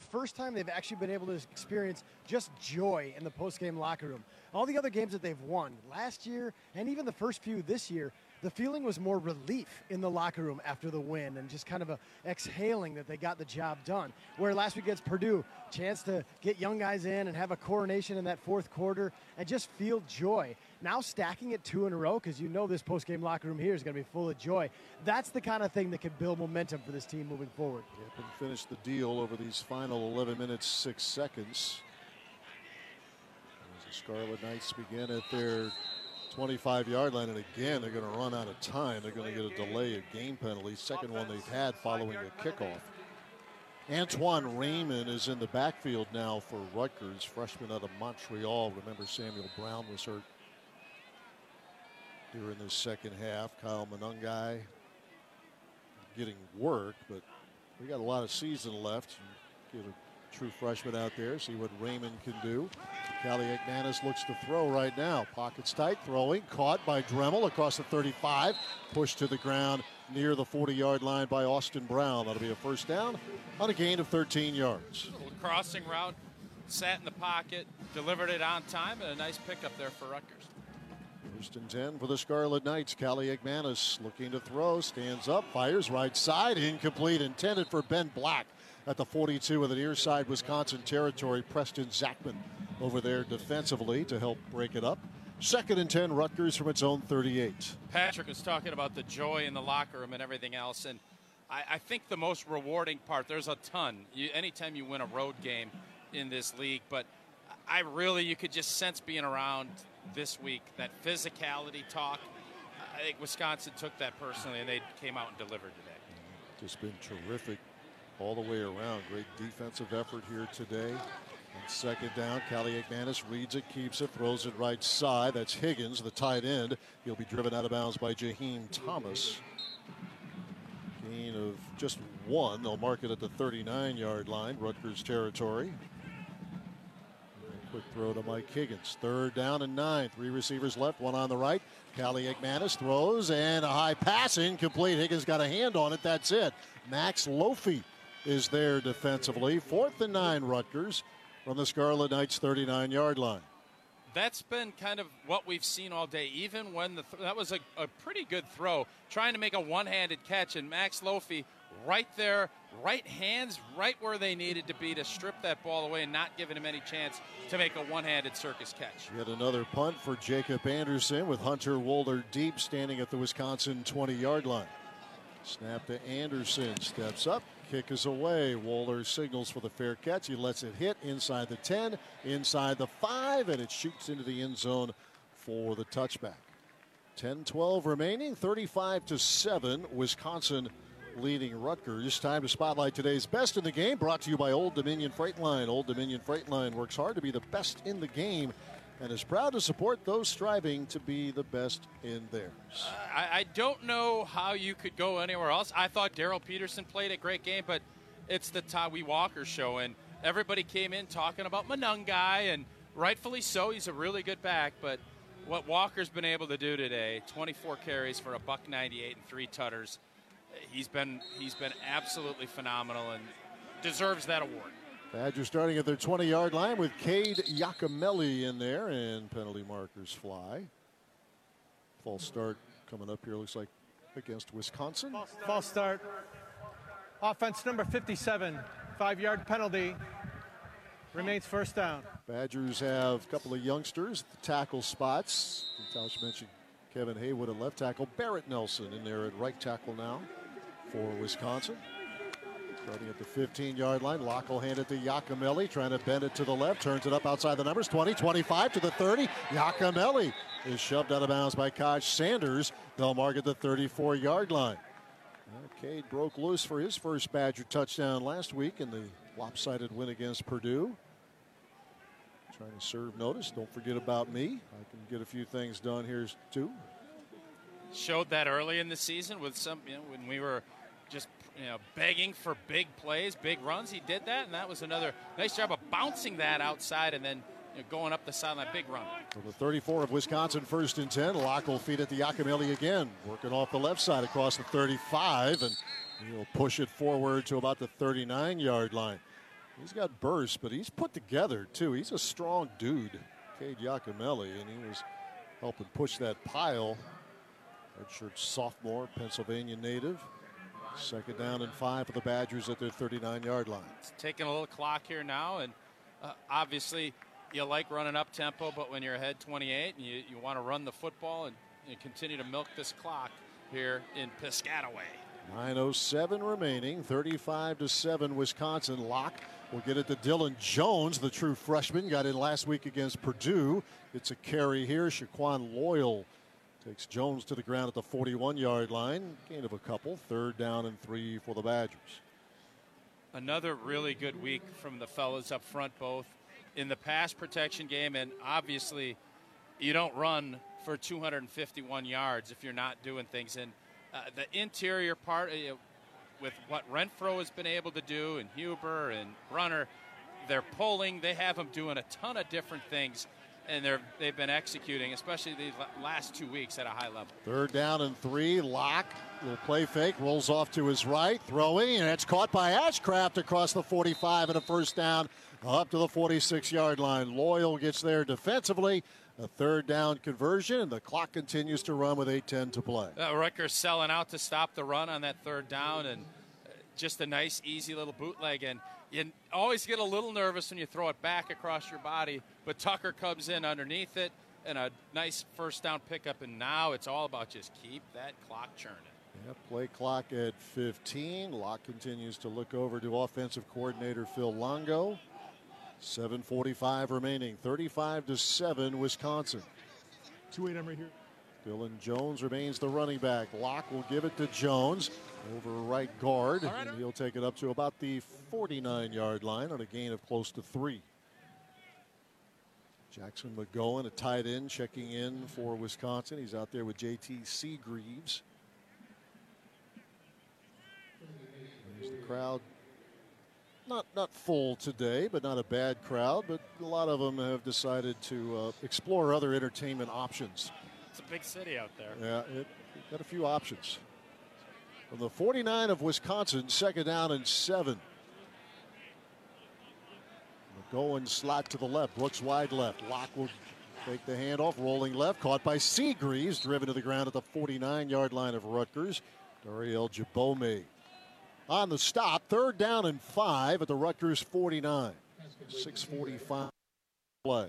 first time they've actually been able to experience just joy in the post-game locker room. All the other games that they've won last year and even the first few this year, the feeling was more relief in the locker room after the win and just kind of a exhaling that they got the job done. Where last week against Purdue, chance to get young guys in and have a coronation in that fourth quarter and just feel joy. Now stacking it 2 in a row, because you know this post-game locker room here is going to be full of joy. That's the kind of thing that can build momentum for this team moving forward. Yep, and finish the deal over these final 11 minutes, 6 seconds. As the Scarlet Knights begin at their 25-yard line, and again, they're going to run out of time. They're going to get a delay of game penalty, second one they've had following a kickoff. Antoine Raymond is in the backfield now for Rutgers, freshman out of Montreal. Remember, Samuel Brown was hurt during the second half. Kyle Monangai getting work, but we got a lot of season left. Get a true freshman out there, see what Raymond can do. Kaliakmanis looks to throw right now. Pockets tight, throwing, caught by Dremel across the 35, pushed to the ground near the 40-yard line by Austin Brown. That'll be a first down on a gain of 13 yards. A little crossing route, sat in the pocket, delivered it on time, and a nice pickup there for Rutgers. First and 10 for the Scarlet Knights. Kaliakmanis looking to throw, stands up, fires right side, incomplete, intended for Ben Black at the 42 of the near side Wisconsin territory. Preston Zachman over there defensively to help break it up. Second and 10, Rutgers from its own 38. Patrick was talking about the joy in the locker room and everything else, and I think the most rewarding part, there's a ton. Anytime you win a road game in this league, but you could just sense being around this week, that physicality talk. I think Wisconsin took that personally, and they came out and delivered today. Just been terrific all the way around. Great defensive effort here today. And second down, Kaliakmanis reads it, keeps it, throws it right side. That's Higgins, the tight end. He'll be driven out of bounds by Jaheim Thomas. Gain of just 1. They'll mark it at the 39-yard line, Rutgers territory. Quick throw to Mike Higgins. Third down and 9. 3 receivers left, 1 on the right. Kaliakmanis throws, and a high pass, incomplete. Higgins got a hand on it. That's it. Max Lofi is there defensively. 4th and 9, Rutgers from the Scarlet Knights 39-yard line. That's been kind of what we've seen all day. Even when that was a pretty good throw, trying to make a one-handed catch, and Max Lofi right there, right hands right where they needed to be to strip that ball away and not giving him any chance to make a one-handed circus catch. Yet another punt for Jacob Anderson with Hunter Wohler deep, standing at the Wisconsin 20-yard line. Snap to Anderson, steps up, kick is away. Wohler signals for the fair catch. He lets it hit inside the 10, inside the 5, and it shoots into the end zone for the touchback. 10-12 remaining, 35-7, Wisconsin leading Rutgers. Time to spotlight today's best in the game, brought to you by Old Dominion Freight Line. Old Dominion Freight Line works hard to be the best in the game and is proud to support those striving to be the best in theirs. I don't know how you could go anywhere else. I thought Daryl Peterson played a great game, but it's the Tawee Walker show, and everybody came in talking about Monangai, and rightfully so. He's a really good back, but what Walker's been able to do today, 24 carries for $198 and 3 tutters, he's been absolutely phenomenal and deserves that award. Badgers starting at their 20-yard line with Cade Giacomelli in there, and penalty markers fly. False start coming up here, looks like, against Wisconsin. False start. Offense number 57, 5-yard penalty. Remains first down. Badgers have a couple of youngsters at the tackle spots. Tausch mentioned Kevin Haywood at left tackle. Barrett Nelson in there at right tackle now for Wisconsin. Starting at the 15-yard line, Locke will hand it to Giacomelli, trying to bend it to the left, turns it up outside the numbers, 20, 25 to the 30. Giacomelli is shoved out of bounds by Kaj Sanders. They'll mark at the 34-yard line. Cade broke loose for his first Badger touchdown last week in the lopsided win against Purdue. Trying to serve notice. Don't forget about me. I can get a few things done here too. Showed that early in the season with some, when we were just begging for big plays, big runs. He did that, and that was another nice job of bouncing that outside and then going up the sideline, big run. So the 34 of Wisconsin, 1st and 10. Locke will feed it to Giacomelli again, working off the left side across the 35, and he'll push it forward to about the 39-yard line. He's got burst, but he's put together, too. He's a strong dude, Cade Giacomelli, and he was helping push that pile. Redshirt sophomore, Pennsylvania native. 2nd down and 5 for the Badgers at their 39-yard line. It's taking a little clock here now, and obviously you like running up tempo, but when you're ahead 28 and you want to run the football and continue to milk this clock here in Piscataway. 9:07 remaining, 35-7 Wisconsin. Locke will get it to Dylan Jones, the true freshman. Got in last week against Purdue. It's a carry here. Shaquan Loyal takes Jones to the ground at the 41-yard line. Gain of a couple. 3rd down and 3 for the Badgers. Another really good week from the fellas up front, both in the pass protection game, and obviously you don't run for 251 yards if you're not doing things. And the interior part, with what Renfro has been able to do, and Huber and Brunner, they're pulling. They have them doing a ton of different things, and they've been executing, especially these last 2 weeks, at a high level. 3rd down and 3. Locke will play fake, rolls off to his right, throwing, and it's caught by Ashcraft across the 45 and a 1st down up to the 46-yard line. Loyal gets there defensively. A 3rd down conversion, and the clock continues to run with 8:10 to play. Rutgers selling out to stop the run on that 3rd down, and just a nice, easy little bootleg. And you always get a little nervous when you throw it back across your body, but Tucker comes in underneath it, and a nice 1st down pickup, and now it's all about just keep that clock churning. Yep, play clock at 15. Locke continues to look over to offensive coordinator Phil Longo. 7:45 remaining, 35-7 Wisconsin. 2-8, I'm right here. Dylan Jones remains the running back. Locke will give it to Jones over right guard, and he'll take it up to about the 49-yard line on a gain of close to 3. Jackson McGowan, a tight end, checking in for Wisconsin. He's out there with J.T. Seagreaves. There's the crowd. Not full today, but not a bad crowd. But a lot of them have decided to explore other entertainment options. It's a big city out there. Yeah, got a few options. From the 49 of Wisconsin, 2nd down and 7. McGowan slot to the left. Brooks wide left. Locke will take the handoff, rolling left. Caught by Seagreaves, driven to the ground at the 49-yard line of Rutgers. Dariel Jabome on the stop. 3rd down and 5 at the Rutgers 49. 6:45 play.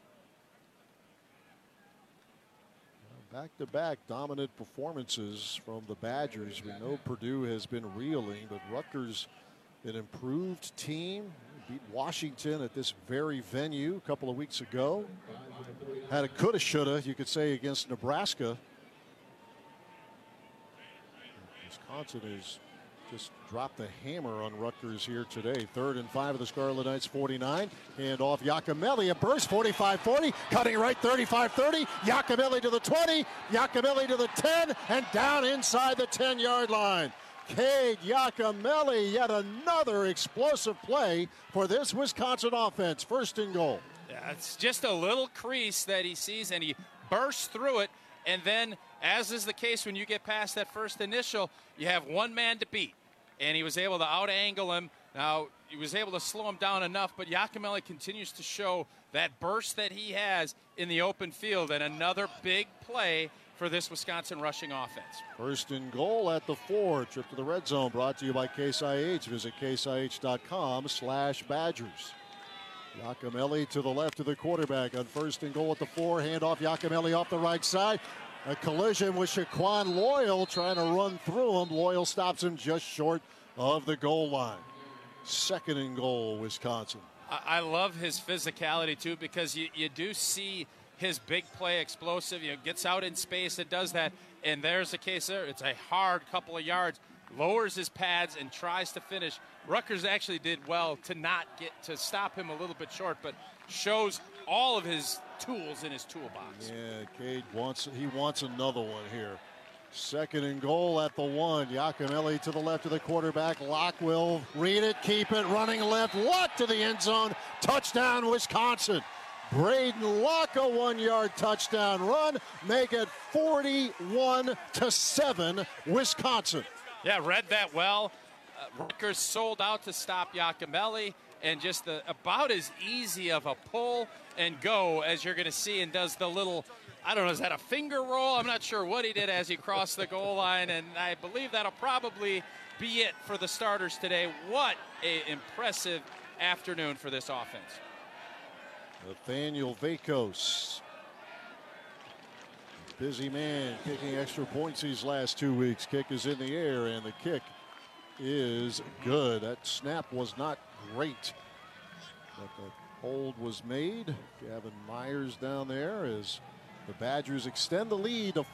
Back-to-back dominant performances from the Badgers. We know Purdue has been reeling, but Rutgers, an improved team, beat Washington at this very venue a couple of weeks ago. Had a coulda, shoulda, you could say, against Nebraska. Wisconsin has just dropped the hammer on Rutgers here today. 3rd and 5 of the Scarlet Knights 49. Hand off Giacomelli, a burst, 45-40, cutting right, 35-30. Giacomelli to the 20, Giacomelli to the 10, and down inside the 10-yard line. Cade Giacomelli, yet another explosive play for this Wisconsin offense. 1st and goal. Yeah, it's just a little crease that he sees, and he bursts through it. And then, as is the case when you get past that first initial, you have one man to beat. And he was able to out-angle him. Now, he was able to slow him down enough, but Giacomelli continues to show that burst that he has in the open field. And another big play for this Wisconsin rushing offense. 1st and goal at the 4. Trip to the red zone brought to you by Case IH. Visit caseih.com/Badgers. Giacomelli to the left of the quarterback on 1st and goal at the 4. Handoff Giacomelli off the right side. A collision with Shaquan Loyal trying to run through him. Loyal stops him just short of the goal line. 2nd and goal, Wisconsin. I love his physicality, too, because you do see his big play explosive. Gets out in space, it does that. And there's a case there. It's a hard couple of yards. Lowers his pads and tries to finish. Rutgers actually did well to not get to stop him a little bit short, but shows all of his tools in his toolbox. Yeah, Cade wants another one here. 2nd and goal at the 1. Giacomelli to the left of the quarterback. Locke will read it, keep it, running left. Locke to the end zone. Touchdown, Wisconsin. Braden Locke, a 1-yard touchdown run. Make it 41-7, Wisconsin. Yeah, read that well. Rutgers sold out to stop Giacomelli, and just about as easy of a pull and go as you're going to see, and does the little, I don't know, is that a finger roll? I'm not sure what he did as he crossed the goal line, and I believe that'll probably be it for the starters today. What an impressive afternoon for this offense. Nathaniel Vakos, busy man, kicking extra points these last 2 weeks. Kick is in the air, and the kick is good. That snap was not great, but the hold was made. Gavin Myers down there as the Badgers extend the lead to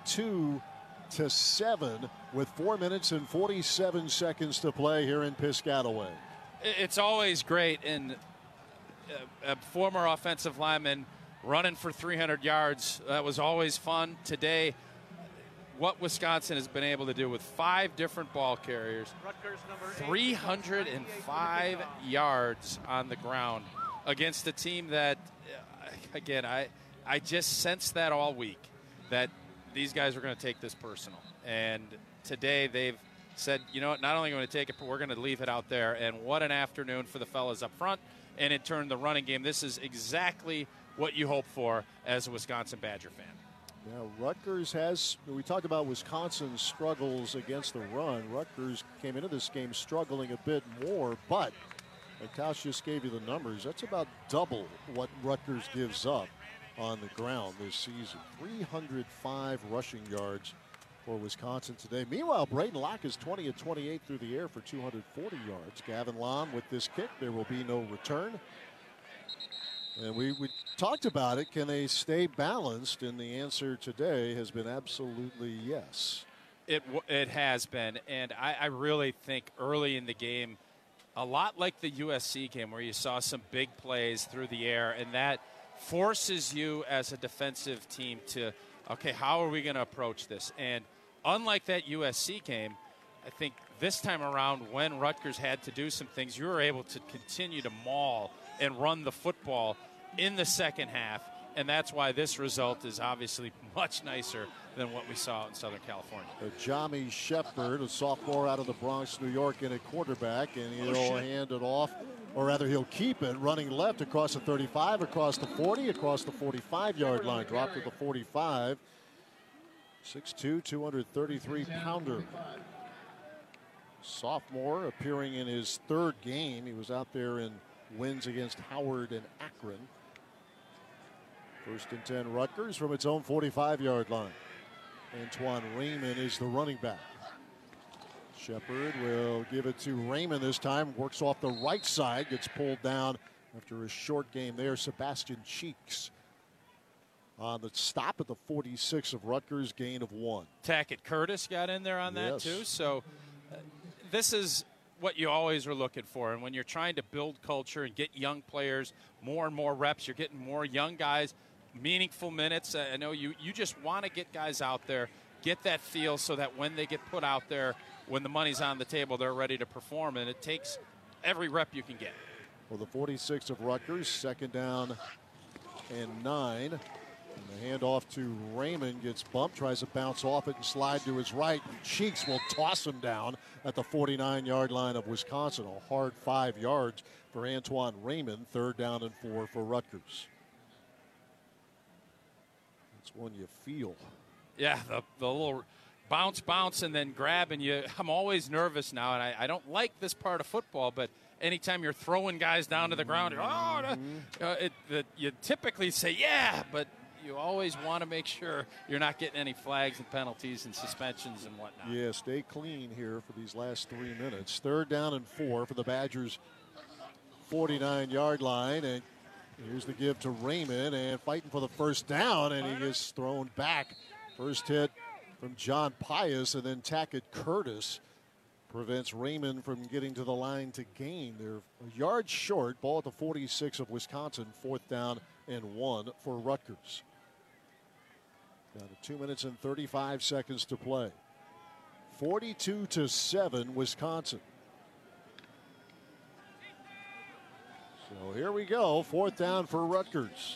42-7 with 4 minutes and 47 seconds to play here in Piscataway. It's always great in a former offensive lineman running for 300 yards. That was always fun. Today, what Wisconsin has been able to do with 5 different ball carriers, 305 yards on the ground against a team that, again, I just sensed that all week, that these guys are going to take this personal. And today they've said, you know what, not only going to take it, but we're going to leave it out there. And what an afternoon for the fellas up front. And in turn, the running game. This is exactly what you hope for as a Wisconsin Badger fan. Now, Rutgers has, we talked about Wisconsin's struggles against the run. Rutgers came into this game struggling a bit more, but like Tausch just gave you the numbers, that's about double what Rutgers gives up on the ground this season. 305 rushing yards for Wisconsin today. Meanwhile, Braden Locke is 20 of 28 through the air for 240 yards. Gavin Lon with this kick. There will be no return. And we talked about it. Can they stay balanced? And the answer today has been absolutely yes. It has been. And I really think early in the game, a lot like the USC game where you saw some big plays through the air, and that forces you as a defensive team to, okay, how are we going to approach this? And unlike that USC game, I think this time around when Rutgers had to do some things, you were able to continue to maul and run the football in the second half, and that's why this result is obviously much nicer than what we saw in Southern California. Jami Shepard, a sophomore out of the Bronx, New York, in at quarterback, and he'll hand it off, or rather he'll keep it, running left across the 35, across the 40, across the 45-yard line, dropped to the 45. 6'2", 233-pounder. Sophomore appearing in his 3rd game. He was out there in wins against Howard and Akron. 1st and 10 Rutgers from its own 45-yard line. Antoine Raymond is the running back. Shepard will give it to Raymond this time. Works off the right side. Gets pulled down after a short game there. Sebastian Cheeks on the stop at the 46 of Rutgers, gain of 1. Tackett Curtis got in there on that too. So this is what you always are looking for. And when you're trying to build culture and get young players more and more reps, you're getting more young guys, meaningful minutes. I know you just want to get guys out there, get that feel so that when they get put out there, when the money's on the table, they're ready to perform. And it takes every rep you can get. Well, the 46 of Rutgers, 2nd down and 9. And the handoff to Raymond gets bumped, tries to bounce off it and slide to his right. Cheeks will toss him down at the 49-yard line of Wisconsin. A hard 5 yards for Antoine Raymond. 3rd down and 4 for Rutgers. That's one you feel. Yeah, the little bounce, and then grab. And I'm always nervous now, and I don't like this part of football, but anytime you're throwing guys down to the ground, you typically say, yeah, but you always want to make sure you're not getting any flags and penalties and suspensions and whatnot. Yeah, stay clean here for these last 3 minutes. 3rd down and 4 for the Badgers' 49-yard line. And here's the give to Raymond, and fighting for the 1st down, and he is thrown back. First hit from John Pius, and then Tackett Curtis prevents Raymond from getting to the line to gain. They're a yard short. Ball at the 46 of Wisconsin. 4th down and 1 for Rutgers. Down to 2 minutes and 35 seconds to play. 42-7 Wisconsin. So here we go. 4th down for Rutgers.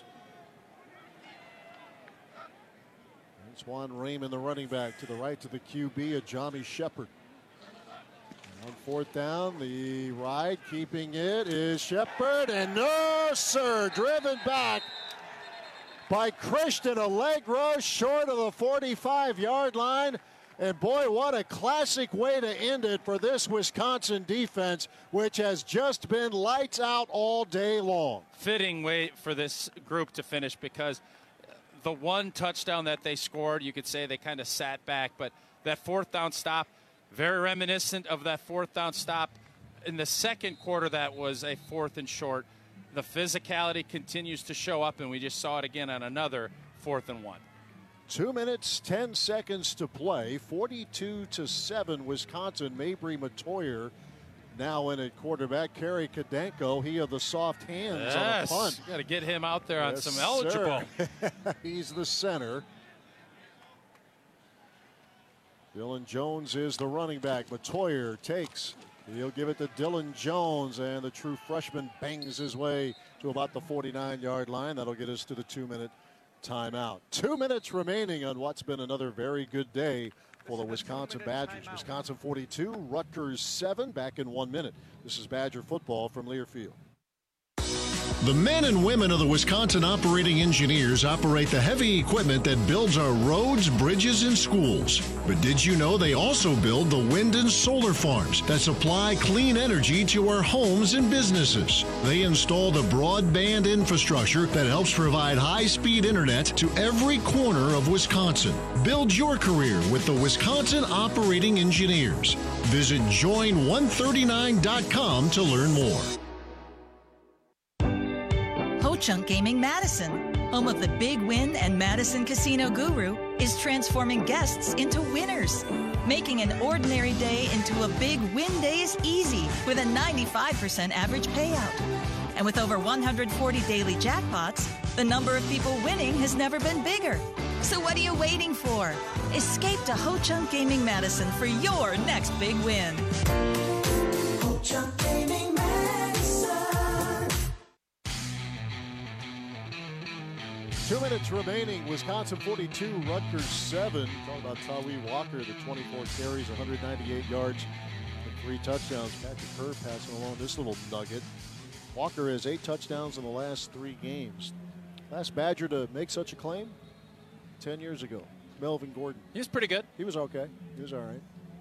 Antoine Raymond, the running back, to the right to the QB, Jami Shepard. On fourth down. The ride, keeping it, is Shepard. And no, sir, driven back by Christian Allegro, short of the 45-yard line. And boy, what a classic way to end it for this Wisconsin defense, which has just been lights out all day long. Fitting way for this group to finish, because the one touchdown that they scored, you could say they kind of sat back, but that fourth down stop, very reminiscent of that fourth down stop in the second quarter that was a 4th and short. The physicality continues to show up, and we just saw it again on another 4th and 1. 2 minutes, 10 seconds to play. 42-7, Wisconsin. Mabry Matoyer now in at quarterback. Kerry Kadenko, he of the soft hands on a punt. Got to get him out there on some eligible. He's the center. Dylan Jones is the running back. Matoyer takes. He'll give it to Dylan Jones, and the true freshman bangs his way to about the 49-yard line. That'll get us to the 2-minute timeout. 2 minutes remaining on what's been another very good day for the Wisconsin Badgers. Wisconsin 42, Rutgers 7, back in 1 minute. This is Badger football from Learfield. The men and women of the Wisconsin Operating Engineers operate the heavy equipment that builds our roads, bridges, and schools. But did you know they also build the wind and solar farms that supply clean energy to our homes and businesses? They install the broadband infrastructure that helps provide high-speed internet to every corner of Wisconsin. Build your career with the Wisconsin Operating Engineers. Visit join139.com to learn more. Ho-Chunk Gaming Madison, home of the Big Win and Madison Casino Guru, is transforming guests into winners. Making an ordinary day into a big win day is easy with a 95% average payout. And with over 140 daily jackpots, the number of people winning has never been bigger. So what are you waiting for? Escape to Ho-Chunk Gaming Madison for your next big win. Ho-Chunk Gaming Madison. 2 minutes remaining. Wisconsin 42, Rutgers 7. Talk about Tawee Walker, the 24 carries, 198 yards, and 3 touchdowns. Patrick Kerr passing along this little nugget. Walker has 8 touchdowns in the last 3 games. Last Badger to make such a claim, 10 years ago, Melvin Gordon. He was pretty good. He was okay. He was all right.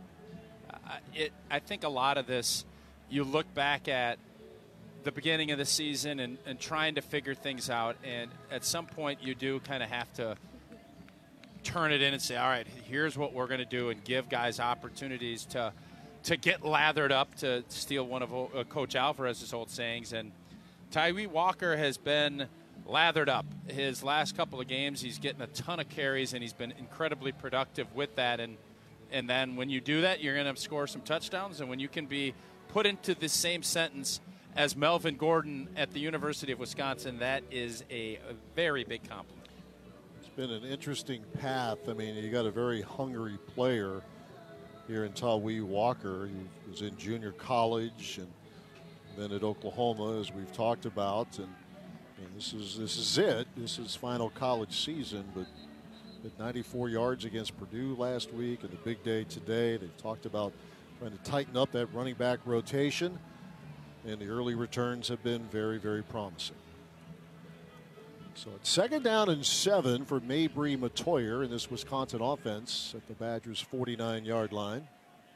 I think a lot of this, you look back at the beginning of the season and trying to figure things out, and at some point you do kind of have to turn it in and say, all right, here's what we're going to do, and give guys opportunities to get lathered up, to steal one of Coach Alvarez's old sayings. And Tawee Walker has been lathered up. His last couple of games, he's getting a ton of carries, and he's been incredibly productive with that. And then when you do that, you're going to score some touchdowns. And when you can be put into the same sentence as Melvin Gordon at the University of Wisconsin, that is a very big compliment. It's been an interesting path. I mean, you got a very hungry player here in Tawee Walker. He was in junior college and then at Oklahoma, as we've talked about. And this is it. This is final college season. But at 94 yards against Purdue last week and the big day today, they've talked about trying to tighten up that running back rotation. And the early returns have been very, very promising. So it's 2nd down and 7 for Mabry Matoyer in this Wisconsin offense at the Badgers' 49-yard line.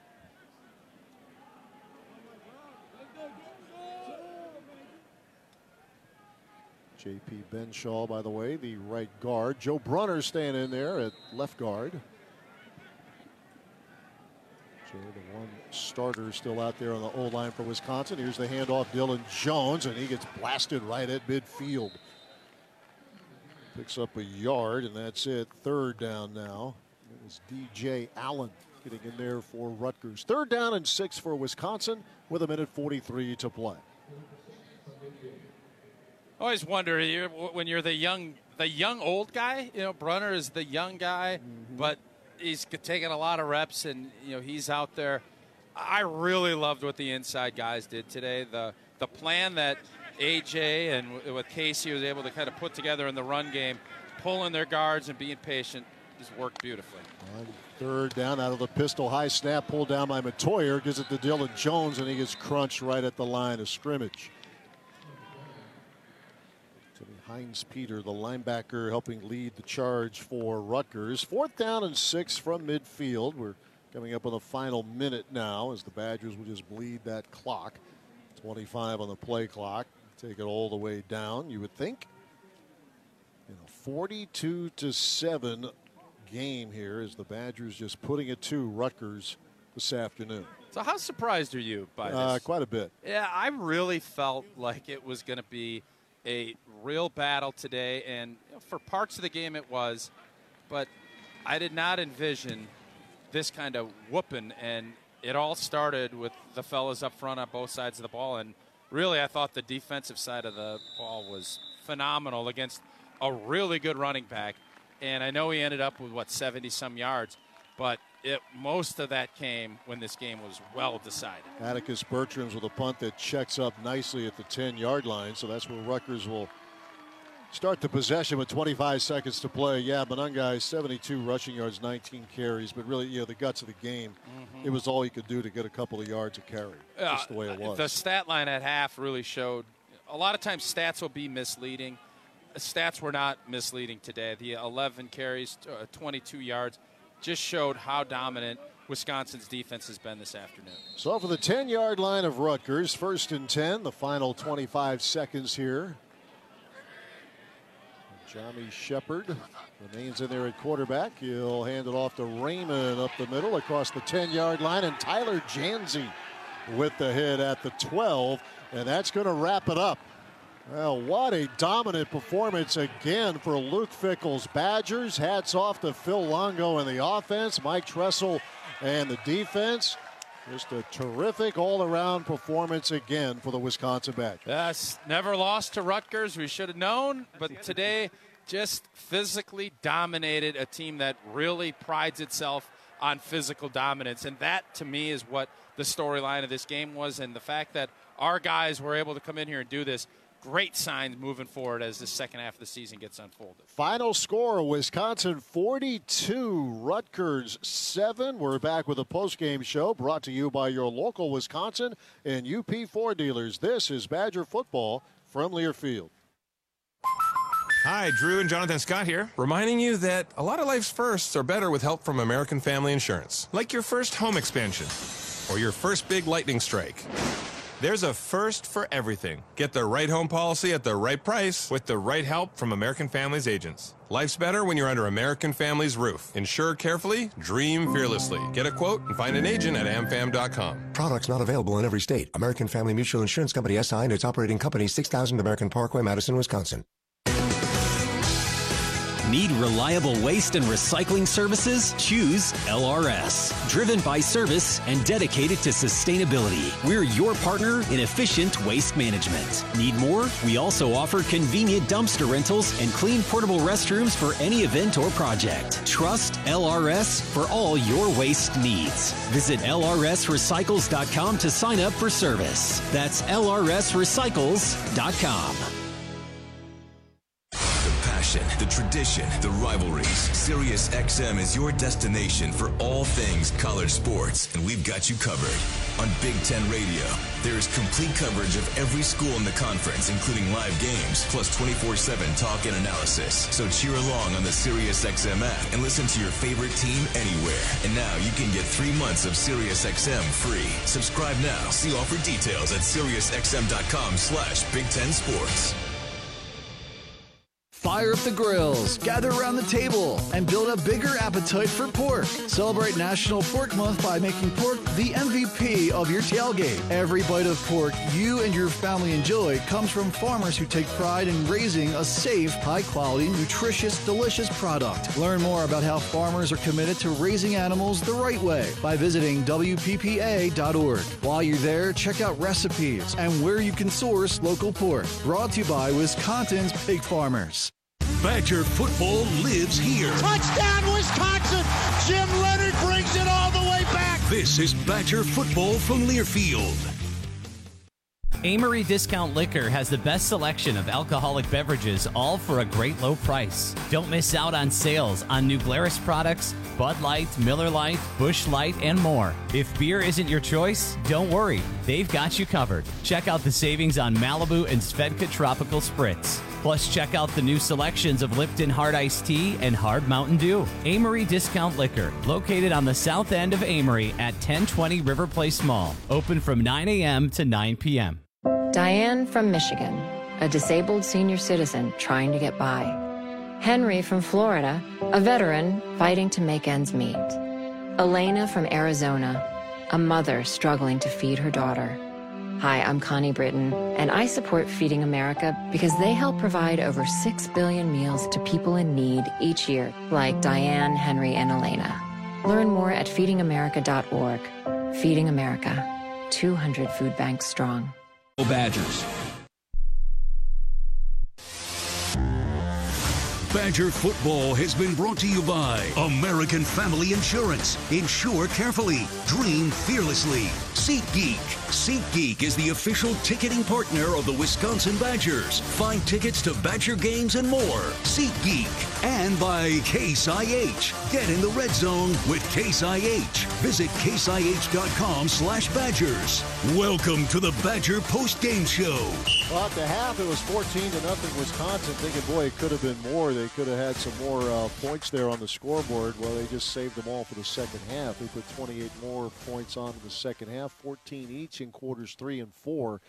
J.P. Benshaw, by the way, the right guard. Joe Brunner staying in there at left guard. Joe, the one starter, still out there on the O-line for Wisconsin. Here's the handoff, Dylan Jones, and he gets blasted right at midfield. Picks up a yard, and that's it. 3rd down now. It was DJ Allen getting in there for Rutgers. 3rd down and 6 for Wisconsin with 1:43 to play. I always wonder, when you're the young old guy, Brunner is the young guy, but he's taking a lot of reps, and he's out there. I really loved what the inside guys did today. The plan that AJ and with Casey was able to kind of put together in the run game, pulling their guards and being patient. just worked beautifully. On third down, out of the pistol, high snap, pulled down by Metoyer, gives it to Dylan Jones, and he gets crunched right at the line of scrimmage. Heinz Peter, the linebacker, helping lead the charge for Rutgers. 4th down and 6 from midfield. We're coming up on the final minute now as the Badgers will just bleed that clock. 25 on the play clock. Take it all the way down, you would think. 42-7 game here as the Badgers just putting it to Rutgers this afternoon. So how surprised are you by this? Quite a bit. Yeah, I really felt like it was going to be a real battle today, and for parts of the game it was, but I did not envision this kind of whooping, and it all started with the fellas up front on both sides of the ball, and really I thought the defensive side of the ball was phenomenal against a really good running back, and I know he ended up with, 70-some yards, but most of that came when this game was well decided. Atticus Bertrams with a punt that checks up nicely at the 10-yard line, so that's where Rutgers will start the possession with 25 seconds to play. Yeah, Monangai, 72 rushing yards, 19 carries, but really, the guts of the game, it was all he could do to get a couple of yards of carry. Just the way it was. The stat line at half really showed. A lot of times stats will be misleading. The stats were not misleading today. The 11 carries, 22 yards, just showed how dominant Wisconsin's defense has been this afternoon. So for the 10-yard line of Rutgers, 1st and 10, the final 25 seconds here. Johnny Shepard remains in there at quarterback. He'll hand it off to Raymond up the middle across the 10-yard line, and Tyler Janze with the hit at the 12, and that's going to wrap it up. Well, what a dominant performance again for Luke Fickell's Badgers. Hats off to Phil Longo and the offense, Mike Tressel and the defense. Just a terrific all-around performance again for the Wisconsin Badgers. Yes, never lost to Rutgers. We should have known, but today just physically dominated a team that really prides itself on physical dominance. And that, to me, is what the storyline of this game was. And the fact that our guys were able to come in here and do this, great signs moving forward as the second half of the season gets unfolded. Final score, Wisconsin 42, Rutgers 7. We're back with a post-game show brought to you by your local Wisconsin and UP Ford dealers. This is Badger football from Learfield. Hi, Drew and Jonathan Scott here, reminding you that a lot of life's firsts are better with help from American Family Insurance. Like your first home expansion or your first big lightning strike. There's a first for everything. Get the right home policy at the right price with the right help from American Family's agents. Life's better when you're under American Family's roof. Insure carefully, dream fearlessly. Get a quote and find an agent at amfam.com. Products not available in every state. American Family Mutual Insurance Company SI and its operating company, 6000 American Parkway, Madison, Wisconsin. Need reliable waste and recycling services? Choose LRS. Driven by service and dedicated to sustainability. We're your partner in efficient waste management. Need more? We also offer convenient dumpster rentals and clean portable restrooms for any event or project. Trust LRS for all your waste needs. Visit lrsrecycles.com to sign up for service. That's lrsrecycles.com. The tradition, the rivalries. SiriusXM is your destination for all things college sports, and we've got you covered. On Big Ten Radio, there is complete coverage of every school in the conference, including live games, plus 24/7 talk and analysis. So cheer along on the SiriusXM app and listen to your favorite team anywhere. And now you can get 3 months of SiriusXM free. Subscribe now. See offer details at SiriusXM.com/Big Ten Sports. Fire up the grills, gather around the table, and build a bigger appetite for pork. Celebrate National Pork Month by making pork the MVP of your tailgate. Every bite of pork you and your family enjoy comes from farmers who take pride in raising a safe, high-quality, nutritious, delicious product. Learn more about how farmers are committed to raising animals the right way by visiting WPPA.org. While you're there, check out recipes and where you can source local pork. Brought to you by Wisconsin's pig farmers. Badger football lives here. Touchdown, Wisconsin! Jim Leonard brings it all the way back. This is Badger football from Learfield. Amory Discount Liquor has the best selection of alcoholic beverages, all for a great low price. Don't miss out on sales on New Glarus products, Bud Light, Miller Lite, Busch Light, and more. If beer isn't your choice, don't worry. They've got you covered. Check out the savings on Malibu and Svedka Tropical Spritz. Plus, check out the new selections of Lipton Hard Iced Tea and Hard Mountain Dew. Amory Discount Liquor, located on the south end of Amory at 1020 River Place Mall. Open from 9 a.m. to 9 p.m. Diane from Michigan, a disabled senior citizen trying to get by. Henry from Florida, a veteran fighting to make ends meet. Elena from Arizona, a mother struggling to feed her daughter. Hi, I'm Connie Britton, and I support Feeding America because they help provide over 6 billion meals to people in need each year, like Diane, Henry, and Elena. Learn more at feedingamerica.org. Feeding America, 200 food banks strong. Badgers. Badger football has been brought to you by American Family Insurance. Insure carefully. Dream fearlessly. SeatGeek. SeatGeek is the official ticketing partner of the Wisconsin Badgers. Find tickets to Badger games and more. SeatGeek. And by Case IH. Get in the red zone with Case IH. Visit caseih.com/Badgers. Welcome to the Badger post-game show. Well, at the half, it was 14-0 Wisconsin. Thinking, boy, it could have been more. They could have had some more points there on the scoreboard. Well, they just saved them all for the second half. They put 28 more points on in the second half, 14 each in quarters 3 and 4.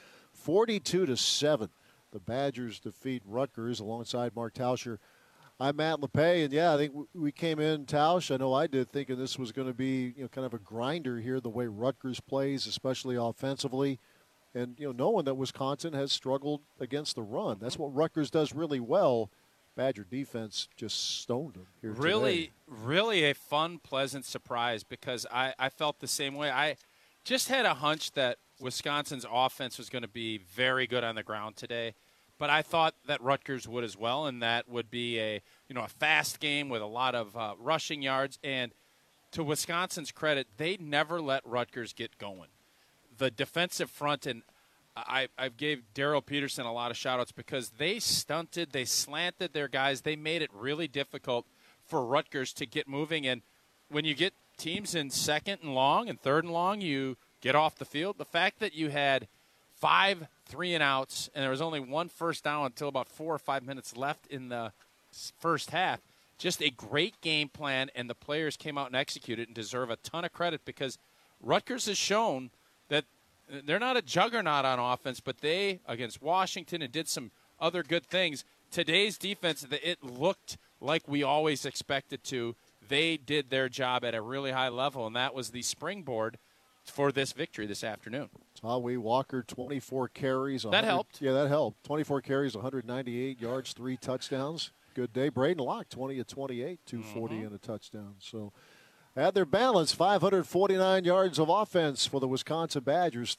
42-7. The Badgers defeat Rutgers alongside Mark Tauscher. I'm Matt LePay, and yeah, I think we came in, Tausch, I know I did, thinking this was going to be kind of a grinder here, the way Rutgers plays, especially offensively. And, knowing that Wisconsin has struggled against the run. That's what Rutgers does really well. Badger defense just stoned them here today. Really a fun, pleasant surprise because I felt the same way. I just had a hunch that Wisconsin's offense was going to be very good on the ground today. But I thought that Rutgers would as well, and that would be a fast game with a lot of rushing yards. And to Wisconsin's credit, they never let Rutgers get going. The defensive front, and I gave Daryl Peterson a lot of shout-outs because they stunted, they slanted their guys. They made it really difficult for Rutgers to get moving. And when you get teams in second and long and third and long, you get off the field. The fact that you had 5 3-and-outs, and there was only one first down until about 4 or 5 minutes left in the first half. Just a great game plan, and the players came out and executed and deserve a ton of credit because Rutgers has shown that they're not a juggernaut on offense, but they, against Washington, and did some other good things. Today's defense, it looked like we always expected to. They did their job at a really high level, and that was the springboard for this victory this afternoon. Tawee Walker, 24 carries. That helped. Yeah, that helped. 24 carries, 198 yards, 3 touchdowns. Good day. Braden Locke, 20 of 28, 240 and a touchdown. So at their balance, 549 yards of offense for the Wisconsin Badgers,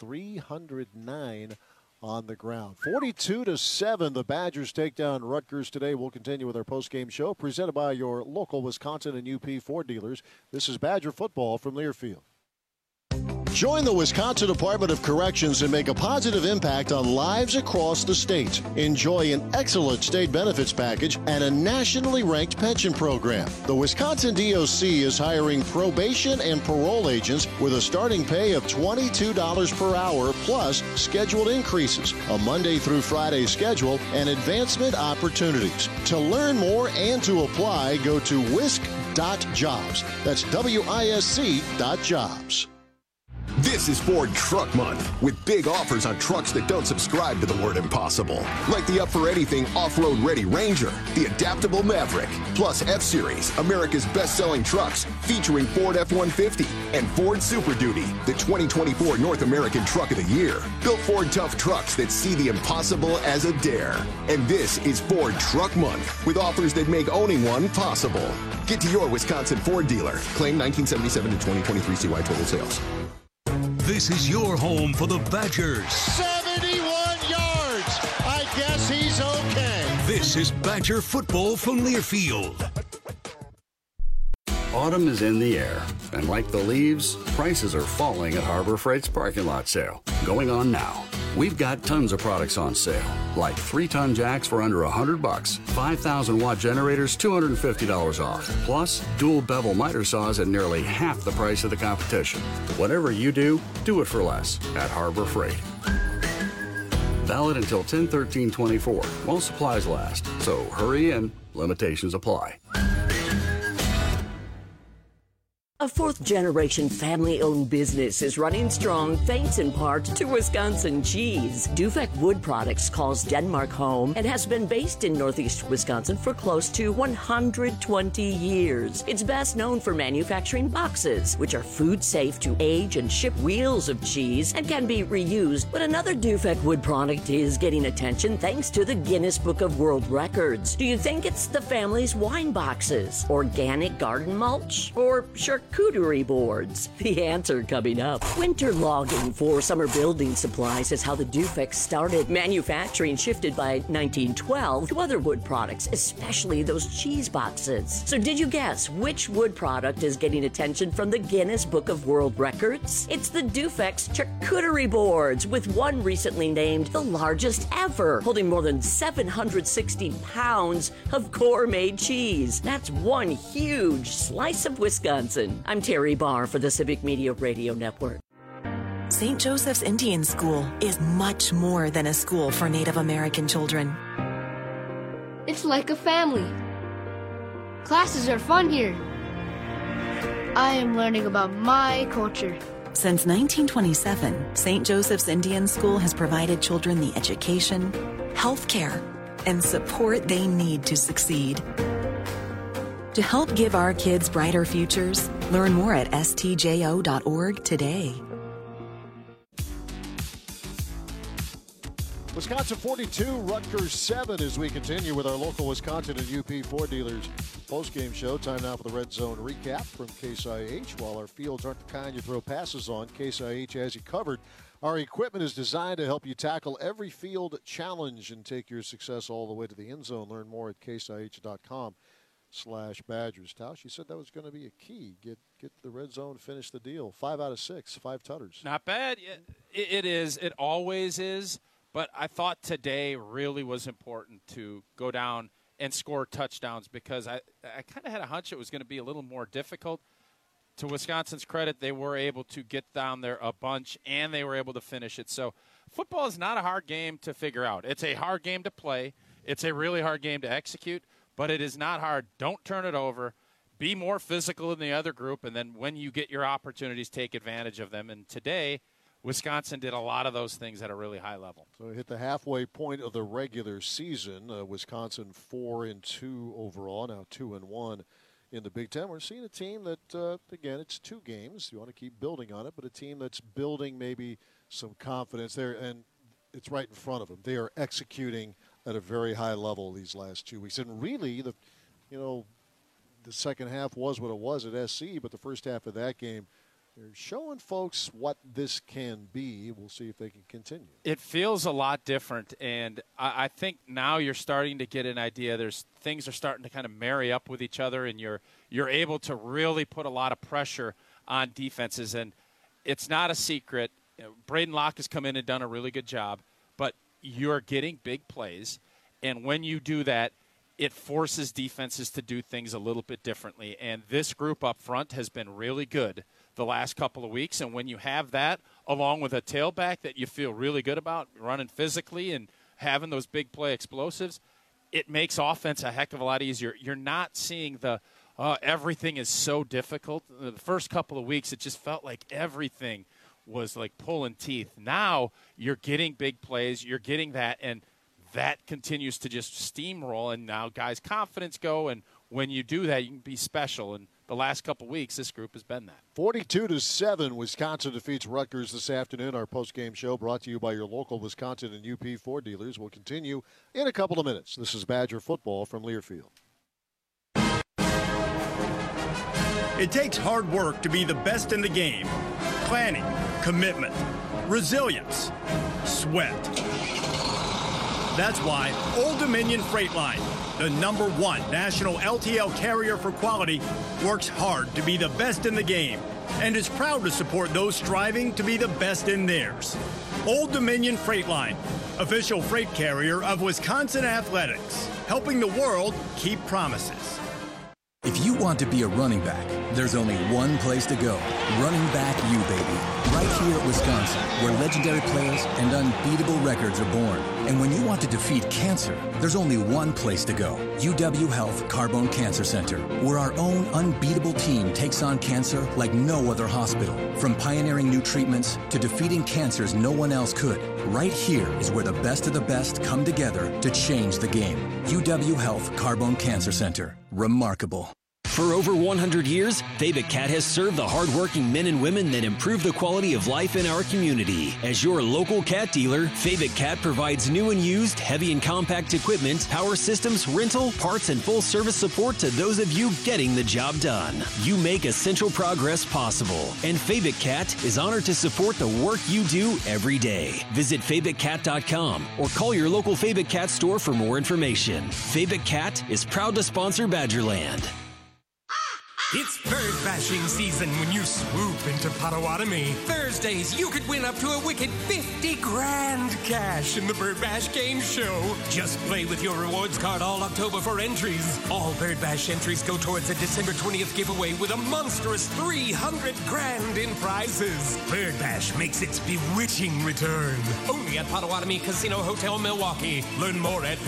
309 on the ground. 42-7, the Badgers take down Rutgers today. We'll continue with our post-game show presented by your local Wisconsin and UP Ford dealers. This is Badger football from Learfield. Join the Wisconsin Department of Corrections and make a positive impact on lives across the state. Enjoy an excellent state benefits package and a nationally ranked pension program. The Wisconsin DOC is hiring probation and parole agents with a starting pay of $22 per hour plus scheduled increases, a Monday through Friday schedule, and advancement opportunities. To learn more and to apply, go to wisc.jobs. That's WISC.jobs. This is Ford Truck Month, with big offers on trucks that don't subscribe to the word impossible. Like the up-for-anything off-road ready Ranger, the adaptable Maverick, plus F-Series, America's best-selling trucks, featuring Ford F-150 and Ford Super Duty, the 2024 North American Truck of the Year. Built Ford tough trucks that see the impossible as a dare. And this is Ford Truck Month, with offers that make owning one possible. Get to your Wisconsin Ford dealer. Claim 1977 to 2023 CY total sales. This is your home for the Badgers. 71 yards. I guess he's okay. This is Badger football from Learfield. Autumn is in the air, and like the leaves, prices are falling at Harbor Freight's parking lot sale, going on now. We've got tons of products on sale, like 3-ton jacks for under $100, 5,000-watt generators, $250 off, plus dual bevel miter saws at nearly half the price of the competition. Whatever you do it for less at Harbor Freight. Valid until 10/13/24 while supplies last. So hurry in. Limitations apply. A fourth-generation family-owned business is running strong thanks in part to Wisconsin cheese. Dufek Wood Products calls Denmark home and has been based in northeast Wisconsin for close to 120 years. It's best known for manufacturing boxes, which are food-safe to age and ship wheels of cheese and can be reused. But another Dufek Wood product is getting attention thanks to the Guinness Book of World Records. Do you think it's the family's wine boxes, organic garden mulch, or charcuterie boards? The answer coming up. Winter logging for summer building supplies is how the Dufek started. Manufacturing shifted by 1912 to other wood products, especially those cheese boxes. So did you guess which wood product is getting attention from the Guinness Book of World Records? It's the Dufek's charcuterie boards, with one recently named the largest ever, holding more than 760 pounds of gourmet cheese. That's one huge slice of Wisconsin. I'm Terry Barr for the Civic Media Radio Network. St. Joseph's Indian School is much more than a school for Native American children. It's like a family. Classes are fun here. I am learning about my culture. Since 1927, St. Joseph's Indian School has provided children the education, health care, and support they need to succeed. To help give our kids brighter futures, learn more at stjo.org today. Wisconsin 42, Rutgers 7 as we continue with our local Wisconsin and UP Ford dealers post-game show. Time now for the Red Zone recap from Case IH. While our fields aren't the kind you throw passes on, Case IH has you covered. Our equipment is designed to help you tackle every field challenge and take your success all the way to the end zone. Learn more at caseih.com/Badgers. Tausch, you said that was going to be a key. Get the red zone, finish the deal. 5 out of 6, 5 tutters. Not bad. It is. It always is. But I thought today really was important to go down and score touchdowns because I kind of had a hunch it was going to be a little more difficult. To Wisconsin's credit, they were able to get down there a bunch, and they were able to finish it. So football is not a hard game to figure out. It's a hard game to play. It's a really hard game to execute, but it is not hard. Don't turn it over. Be more physical than the other group, and then when you get your opportunities, take advantage of them. And today, Wisconsin did a lot of those things at a really high level. So we hit the halfway point of the regular season. Wisconsin 4-2 overall, now 2-1 in the Big Ten. We're seeing a team that, again, it's 2 games. You want to keep building on it, but a team that's building maybe some confidence there, and it's right in front of them. They are executing at a very high level these last 2 weeks. And really, the second half was what it was at SC, but the first half of that game, they're showing folks what this can be. We'll see if they can continue. It feels a lot different, and I think now you're starting to get an idea. Things are starting to kind of marry up with each other, and you're able to really put a lot of pressure on defenses. And it's not a secret. Braden Locke has come in and done a really good job, but you're getting big plays, and when you do that, it forces defenses to do things a little bit differently. And this group up front has been really good the last couple of weeks. And when you have that, along with a tailback that you feel really good about, running physically and having those big play explosives, it makes offense a heck of a lot easier. You're not seeing everything is so difficult. The first couple of weeks, it just felt like everything was like pulling teeth. Now you're getting big plays. You're getting that, and that continues to just steamroll, and now guys' confidence go, and when you do that, you can be special. And the last couple weeks, this group has been that. 42-7, Wisconsin defeats Rutgers this afternoon. Our post-game show brought to you by your local Wisconsin and UP Ford dealers. We'll continue in a couple of minutes. This is Badger football from Learfield. It takes hard work to be the best in the game. Planning, commitment, resilience, sweat. That's why Old Dominion Freight Line, the #1 national LTL carrier for quality, works hard to be the best in the game and is proud to support those striving to be the best in theirs. Old Dominion Freight Line, official freight carrier of Wisconsin Athletics, helping the world keep promises. If you want to be a running back, there's only one place to go. Running Back U, baby. Right here at Wisconsin, where legendary players and unbeatable records are born. And when you want to defeat cancer, there's only one place to go. UW Health Carbone Cancer Center, where our own unbeatable team takes on cancer like no other hospital. From pioneering new treatments to defeating cancers no one else could. Right here is where the best of the best come together to change the game. UW Health Carbone Cancer Center. Remarkable. For over 100 years, Fabic Cat has served the hardworking men and women that improve the quality of life in our community. As your local cat dealer, Fabic Cat provides new and used heavy and compact equipment, power systems, rental, parts, and full service support to those of you getting the job done. You make essential progress possible, and Fabic Cat is honored to support the work you do every day. Visit FabicCat.com or call your local Fabic Cat store for more information. Fabic Cat is proud to sponsor Badgerland. It's bird bashing season when you swoop into Potawatomi. Thursdays, you could win up to a wicked 50 grand cash in the Bird Bash Game Show. Just play with your rewards card all October for entries. All Bird Bash entries go towards a December 20th giveaway with a monstrous 300 grand in prizes. Bird Bash makes its bewitching return. Only at Potawatomi Casino Hotel, Milwaukee. Learn more at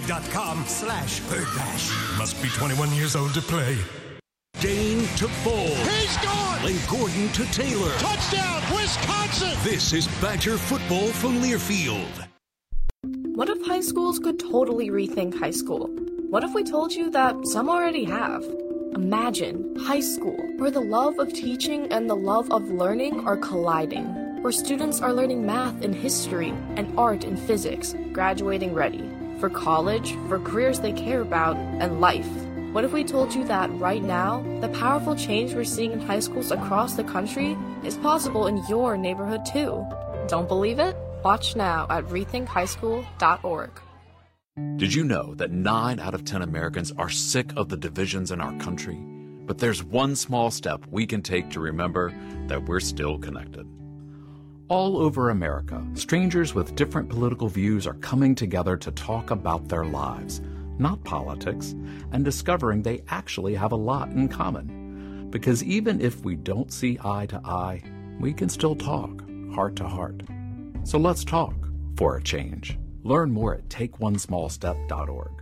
PaysBig.com/birdbash. Must be 21 years old to play. Dane to Full. He's gone! Lane Gordon to Taylor. Touchdown, Wisconsin! This is Badger football from Learfield. What if high schools could totally rethink high school? What if we told you that some already have? Imagine high school, where the love of teaching and the love of learning are colliding, where students are learning math and history and art and physics, graduating ready for college, for careers they care about, and life. What if we told you that right now, the powerful change we're seeing in high schools across the country is possible in your neighborhood too? Don't believe it? Watch now at rethinkhighschool.org. Did you know that 9 out of 10 Americans are sick of the divisions in our country? But there's one small step we can take to remember that we're still connected. All over America, strangers with different political views are coming together to talk about their lives, not politics, and discovering they actually have a lot in common. Because even if we don't see eye to eye, we can still talk heart to heart. So let's talk for a change. Learn more at takeonesmallstep.org.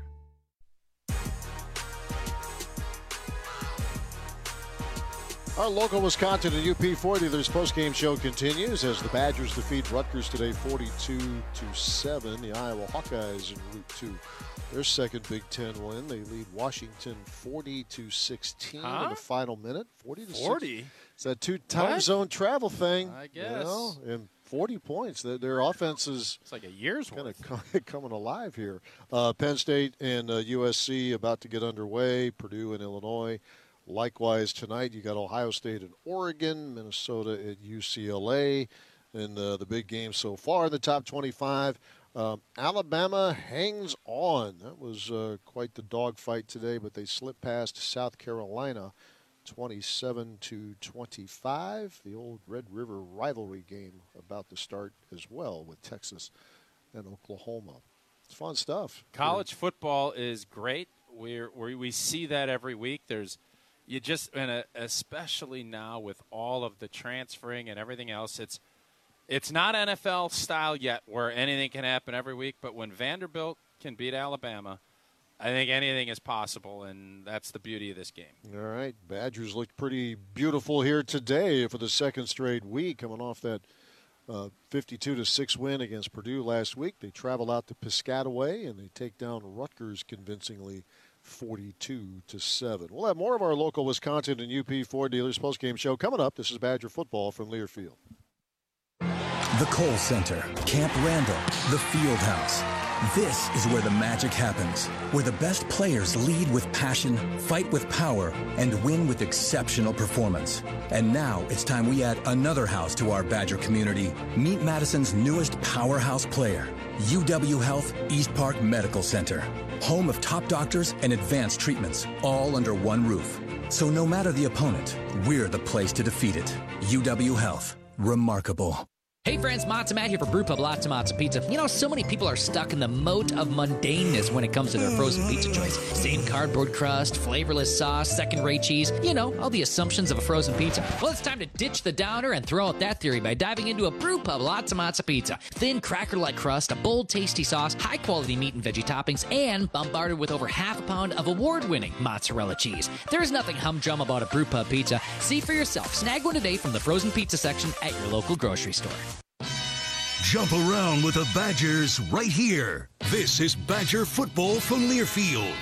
Our local Wisconsin and UP4 Dealers postgame show continues as the Badgers defeat Rutgers today 42-7. The Iowa Hawkeyes en route to their second Big Ten win. They lead Washington 40-16 in the final minute. 40-40? It's that two-time zone travel thing. I guess. You know, and 40 points. Their offense is it's like a year's kind of coming alive here. Penn State and USC about to get underway. Purdue and Illinois. Likewise, tonight you got Ohio State and Oregon, Minnesota at UCLA, and the big game so far in the top 25. Alabama hangs on. That was quite the dogfight today, but they slipped past South Carolina 27-25. The old Red River rivalry game about to start as well with Texas and Oklahoma. It's fun stuff. College football is great. We see that every week. Especially now with all of the transferring and everything else, it's not NFL style yet where anything can happen every week. But when Vanderbilt can beat Alabama, I think anything is possible, and that's the beauty of this game. All right, Badgers looked pretty beautiful here today for the second straight week, coming off that 52-6 win against Purdue last week. They travel out to Piscataway and they take down Rutgers convincingly 42-7. We'll have more of our local Wisconsin and UP4 Dealers postgame show coming up. This is Badger football from Learfield. The Kohl Center, Camp Randall, the Field House. This is where the magic happens, where the best players lead with passion, fight with power, and win with exceptional performance. And now it's time we add another house to our Badger community. Meet Madison's newest powerhouse player, UW Health East Park Medical Center. Home of top doctors and advanced treatments, all under one roof. So no matter the opponent, we're the place to defeat it. UW Health. Remarkable. Hey friends, Matzo Matt here for Brewpub Lots of Matzo Pizza. You know, so many people are stuck in the moat of mundaneness when it comes to their frozen pizza choice. Same cardboard crust, flavorless sauce, second-rate cheese. You know, all the assumptions of a frozen pizza. Well, it's time to ditch the downer and throw out that theory by diving into a Brewpub Lots of Matzo Pizza. Thin, cracker-like crust, a bold, tasty sauce, high-quality meat and veggie toppings, and bombarded with over half a pound of award-winning mozzarella cheese. There's nothing humdrum about a Brewpub pizza. See for yourself. Snag one today from the frozen pizza section at your local grocery store. Jump around with the Badgers right here. This is Badger football from Learfield.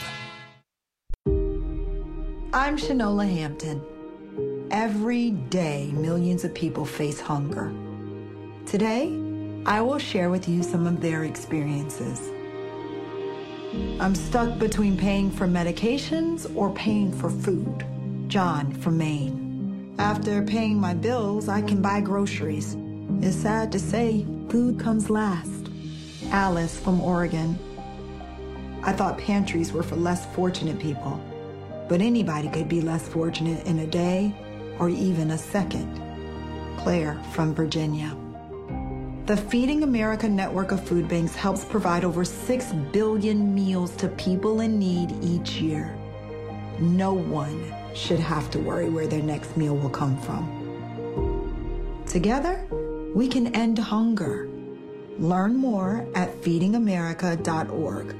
I'm Shanola Hampton. Every day, millions of people face hunger. Today, I will share with you some of their experiences. I'm stuck between paying for medications or paying for food. John from Maine. After paying my bills, I can buy groceries. It's sad to say, food comes last. Alice from Oregon. I thought pantries were for less fortunate people, but anybody could be less fortunate in a day or even a second. Claire from Virginia. The Feeding America network of food banks helps provide over 6 billion meals to people in need each year. No one should have to worry where their next meal will come from. Together, we can end hunger. Learn more at feedingamerica.org.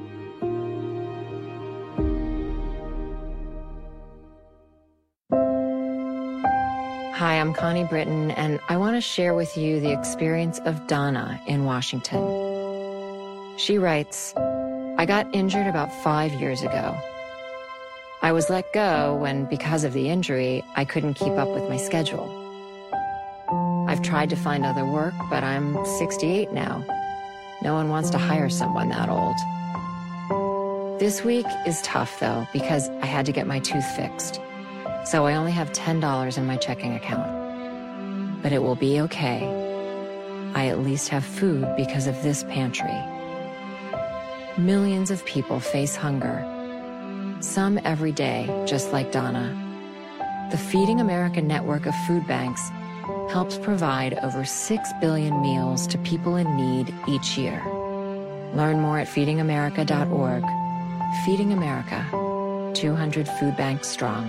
Hi, I'm Connie Britton, and I want to share with you the experience of Donna in Washington. She writes, I got injured about 5 years ago. I was let go when, because of the injury, I couldn't keep up with my schedule. I've tried to find other work, but I'm 68 now. No one wants to hire someone that old. This week is tough, though, because I had to get my tooth fixed. So I only have $10 in my checking account. But it will be okay. I at least have food because of this pantry. Millions of people face hunger. Some every day, just like Donna. The Feeding America network of food banks helps provide over 6 billion meals to people in need each year. Learn more at feedingamerica.org. Feeding America, 200 food banks strong.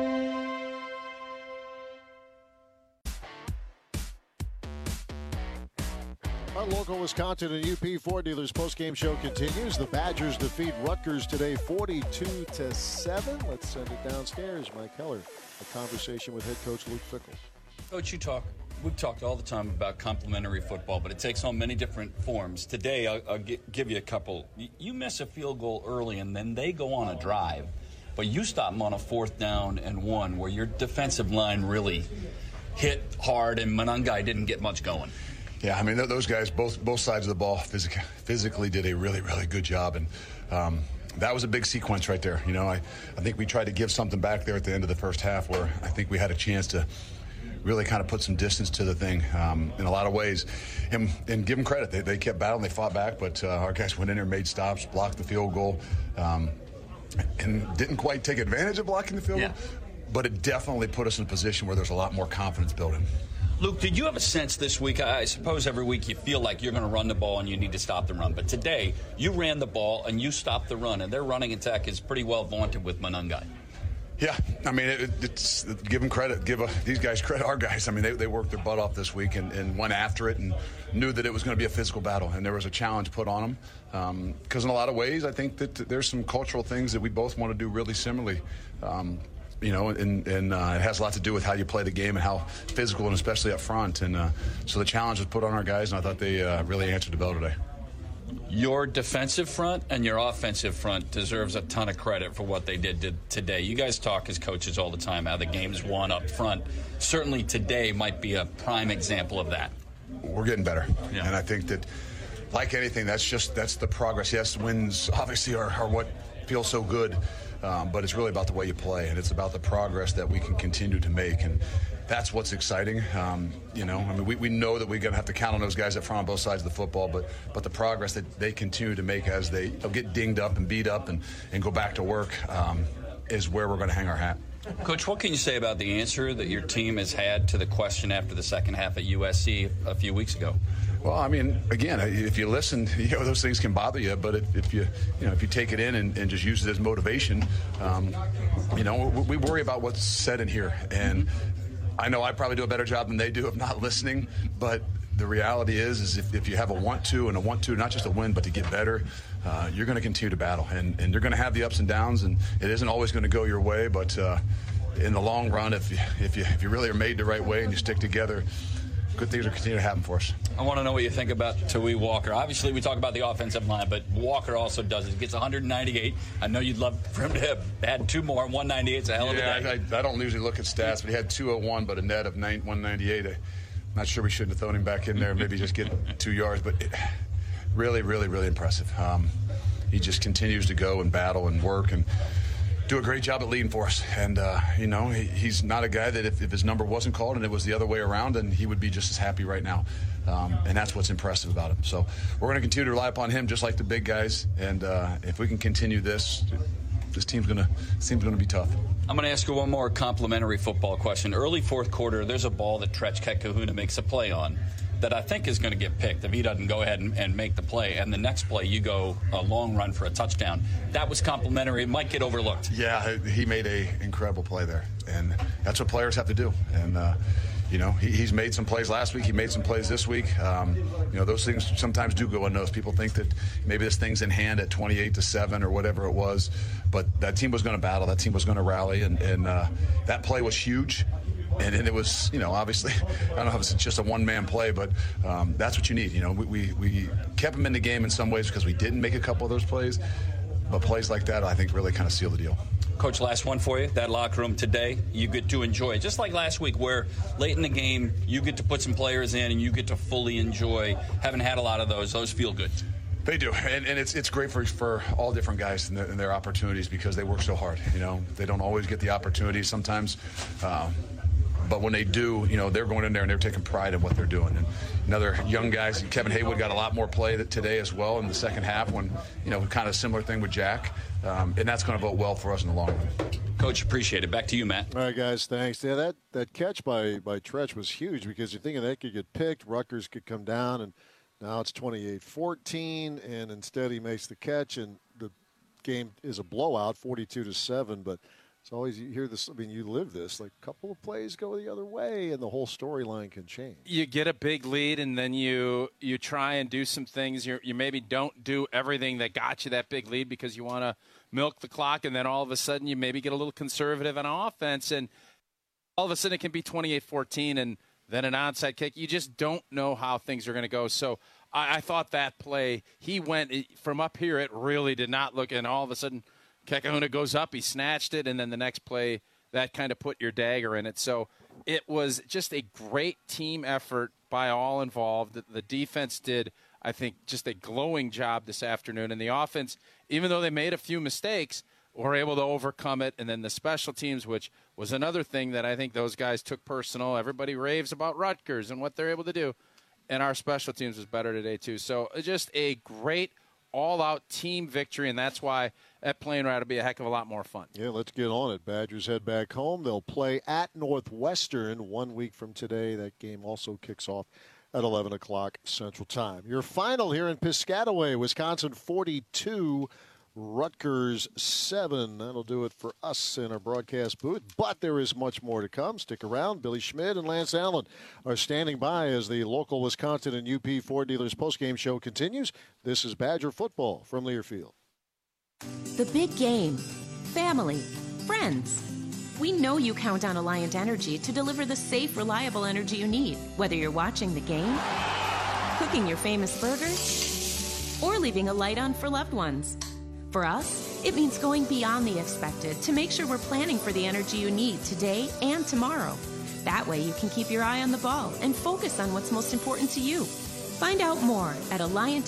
Our local Wisconsin and UP Ford dealers postgame show continues. The Badgers defeat Rutgers today 42-7. Let's send it downstairs. Mike Heller, a conversation with head coach Luke Fickell. Coach, we've talked all the time about complementary football, but it takes on many different forms. Today, I'll give you a couple. You miss a field goal early, and then they go on a drive, but you stop them on a 4th down and 1 where your defensive line really hit hard, and Monangai didn't get much going. Yeah, I mean, those guys, both sides of the ball physically did a really, really good job, and that was a big sequence right there. You know, I think we tried to give something back there at the end of the first half where I think we had a chance to really kind of put some distance to the thing in a lot of ways. And give them credit. They kept battling. They fought back, but our guys went in there, made stops, blocked the field goal, and didn't quite take advantage of blocking the field goal. But it definitely put us in a position where there's a lot more confidence building. Luke, did you have a sense this week? I suppose every week you feel like you're going to run the ball and you need to stop the run. But today, you ran the ball and you stopped the run, and their running attack is pretty well vaunted with Monangai. Yeah, I mean, it's give them credit. Give these guys credit, our guys. I mean, they worked their butt off this week and went after it and knew that it was going to be a physical battle. And there was a challenge put on them. Because in a lot of ways, I think that there's some cultural things that we both want to do really similarly. You know, and it has a lot to do with how you play the game and how physical and especially up front. And so the challenge was put on our guys, and I thought they really answered the bell today. Your defensive front and your offensive front deserves a ton of credit for what they did today. You guys talk as coaches all the time how the game's won up front. Certainly today might be a prime example of that. We're getting better. Yeah. And I think that, like anything, that's the progress. Yes, wins obviously are what feels so good, but it's really about the way you play, and it's about the progress that we can continue to make. And that's what's exciting. You know, I mean, we know that we're going to have to count on those guys up front on both sides of the football, but the progress that they continue to make as they get dinged up and beat up and go back to work is where we're going to hang our hat. Coach, what can you say about the answer that your team has had to the question after the second half at USC a few weeks ago? Well, I mean, again, if you listen, those things can bother you. But if you take it in and just use it as motivation, we worry about what's said in here. And I know I probably do a better job than they do of not listening. But the reality is if you have a want to, not just to win, but to get better, you're going to continue to battle. And you're going to have the ups and downs. And it isn't always going to go your way. But in the long run, if you really are made the right way and you stick together, good things will continue to happen for us. I want to know what you think about Tawee Walker. Obviously, we talk about the offensive line, but Walker also does it. He gets 198. I know you'd love for him to have had 2 more. 198 is a hell of a day. I don't usually look at stats, but he had 201, but a net of 198. I'm not sure we shouldn't have thrown him back in there. Maybe just get 2 yards, but really, really, really impressive. He just continues to go and battle and work and do a great job at leading for us. And, he's not a guy that if his number wasn't called and it was the other way around, then he would be just as happy right now. And that's what's impressive about him. So we're going to continue to rely upon him just like the big guys. And if we can continue this team's going to be tough. I'm going to ask you one more complimentary football question. Early fourth quarter, there's a ball that Tretch Kahuna makes a play on that I think is going to get picked if he doesn't go ahead and make the play. And the next play, you go a long run for a touchdown. That was complimentary. It might get overlooked. Yeah, he made an incredible play there. And that's what players have to do. And, he's made some plays last week. He made some plays this week. Those things sometimes do go unnoticed. People think that maybe this thing's in hand at 28-7 or whatever it was. But that team was going to battle. That team was going to rally. And that play was huge. And it was, obviously, I don't know if it's just a one-man play, but that's what you need. We kept him in the game in some ways because we didn't make a couple of those plays. But plays like that, I think, really kind of seal the deal. Coach, last one for you. That locker room today, you get to enjoy. Just like last week where late in the game, you get to put some players in and you get to fully enjoy. Haven't had a lot of those. Those feel good. They do, and it's great for all different guys and their opportunities because they work so hard. They don't always get the opportunities sometimes. But when they do, they're going in there and they're taking pride in what they're doing. And another young guys, Kevin Haywood got a lot more play today as well in the second half when, kind of similar thing with Jack. And that's going to vote well for us in the long run. Coach, appreciate it. Back to you, Matt. All right, guys, thanks. Yeah, that catch by Tretch was huge because you're thinking that could get picked, Rutgers could come down, and now it's 28-14, and instead he makes the catch, and the game is a blowout, 42-7, but it's always, you hear this, you live this, like a couple of plays go the other way and the whole storyline can change. You get a big lead and then you try and do some things. You maybe don't do everything that got you that big lead because you want to milk the clock, and then all of a sudden you maybe get a little conservative on offense, and all of a sudden it can be 28-14 and then an onside kick. You just don't know how things are going to go. So I thought that play, he went from up here, it really did not look, and all of a sudden Kahuna goes up, he snatched it, and then the next play, that kind of put your dagger in it. So it was just a great team effort by all involved. The defense did, I think, just a glowing job this afternoon. And the offense, even though they made a few mistakes, were able to overcome it. And then the special teams, which was another thing that I think those guys took personal. Everybody raves about Rutgers and what they're able to do. And our special teams was better today, too. So just a great all-out team victory, and that's why that plane ride will be a heck of a lot more fun. Yeah, let's get on it. Badgers head back home. They'll play at Northwestern 1 week from today. That game also kicks off at 11 o'clock Central Time. Your final here in Piscataway, Wisconsin 42, Rutgers 7. That'll do it for us in our broadcast booth, but there is much more to come. Stick around. Billy Schmidt and Lance Allen are standing by as the local Wisconsin and UP Ford dealers postgame show continues. This is Badger football from Learfield. The big game, family, friends. We know you count on Alliant Energy to deliver the safe, reliable energy you need, whether you're watching the game, cooking your famous burgers, or leaving a light on for loved ones. For us, it means going beyond the expected to make sure we're planning for the energy you need today and tomorrow. That way you can keep your eye on the ball and focus on what's most important to you. Find out more at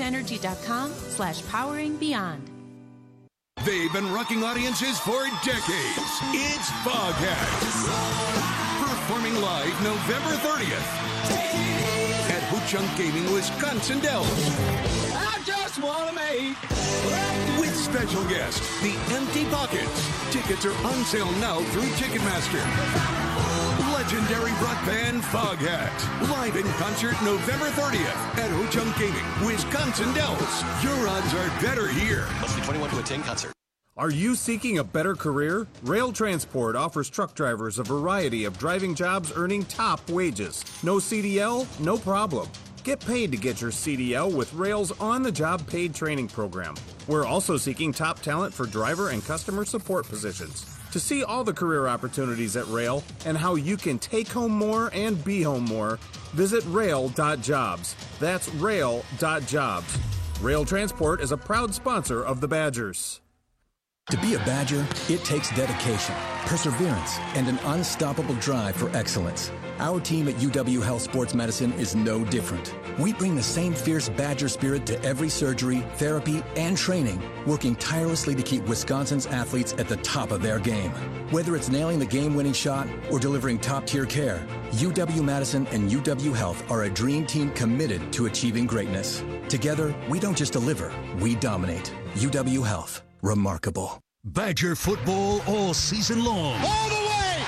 AlliantEnergy.com/poweringbeyond. They've been rocking audiences for decades. It's Foghat. Performing live November 30th at Ho-Chunk Gaming, Wisconsin Dells. I just want to make with special guest, The Empty Pockets. Tickets are on sale now through Ticketmaster. Legendary rock band Foghat. Live in concert November 30th at Ho-Chunk Gaming, Wisconsin Dells. Your odds are better here. Must be 21 to attend concert. Are you seeking a better career? Rail Transport offers truck drivers a variety of driving jobs earning top wages. No CDL? No problem. Get paid to get your CDL with Rail's on-the-job paid training program. We're also seeking top talent for driver and customer support positions. To see all the career opportunities at Rail and how you can take home more and be home more, visit rail.jobs. That's rail.jobs. Rail Transport is a proud sponsor of the Badgers. To be a Badger, it takes dedication, perseverance, and an unstoppable drive for excellence. Our team at UW Health Sports Medicine is no different. We bring the same fierce Badger spirit to every surgery, therapy, and training, working tirelessly to keep Wisconsin's athletes at the top of their game. Whether it's nailing the game-winning shot or delivering top-tier care, UW-Madison and UW Health are a dream team committed to achieving greatness. Together, we don't just deliver, we dominate. UW Health. Remarkable. Badger football all season long. All the way,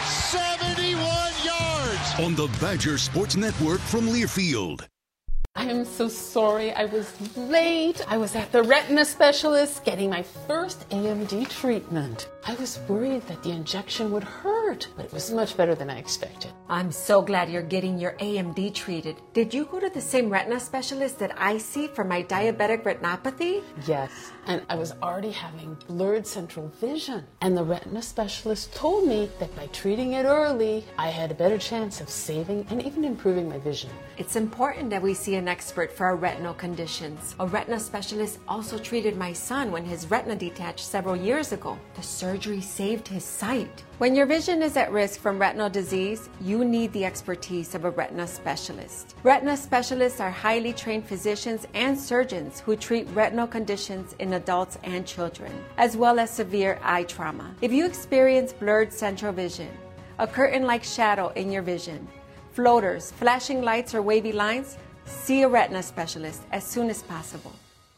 71 yards. On the Badger Sports Network from Learfield. I am so sorry I was late. I was at the retina specialist getting my first AMD treatment. I was worried that the injection would hurt, but it was much better than I expected. I'm so glad you're getting your AMD treated. Did you go to the same retina specialist that I see for my diabetic retinopathy? Yes, and I was already having blurred central vision. And the retina specialist told me that by treating it early, I had a better chance of saving and even improving my vision. It's important that we see an expert for our retinal conditions. A retina specialist also treated my son when his retina detached several years ago. The surgery saved his sight. When your vision is at risk from retinal disease, you need the expertise of a retina specialist. Retina specialists are highly trained physicians and surgeons who treat retinal conditions in adults and children, as well as severe eye trauma. If you experience blurred central vision, a curtain-like shadow in your vision, floaters, flashing lights, or wavy lines, see a retina specialist as soon as possible.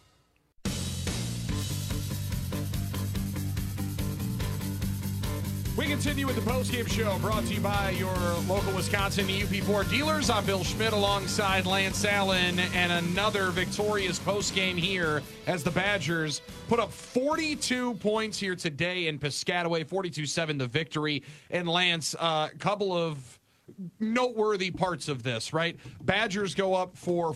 We continue with the postgame show brought to you by your local Wisconsin UP4 dealers. I'm Bill Schmidt alongside Lance Allen, and another victorious postgame here as the Badgers put up 42 points here today in Piscataway, 42-7 the victory. And Lance, a couple of noteworthy parts of this, right? Badgers go up for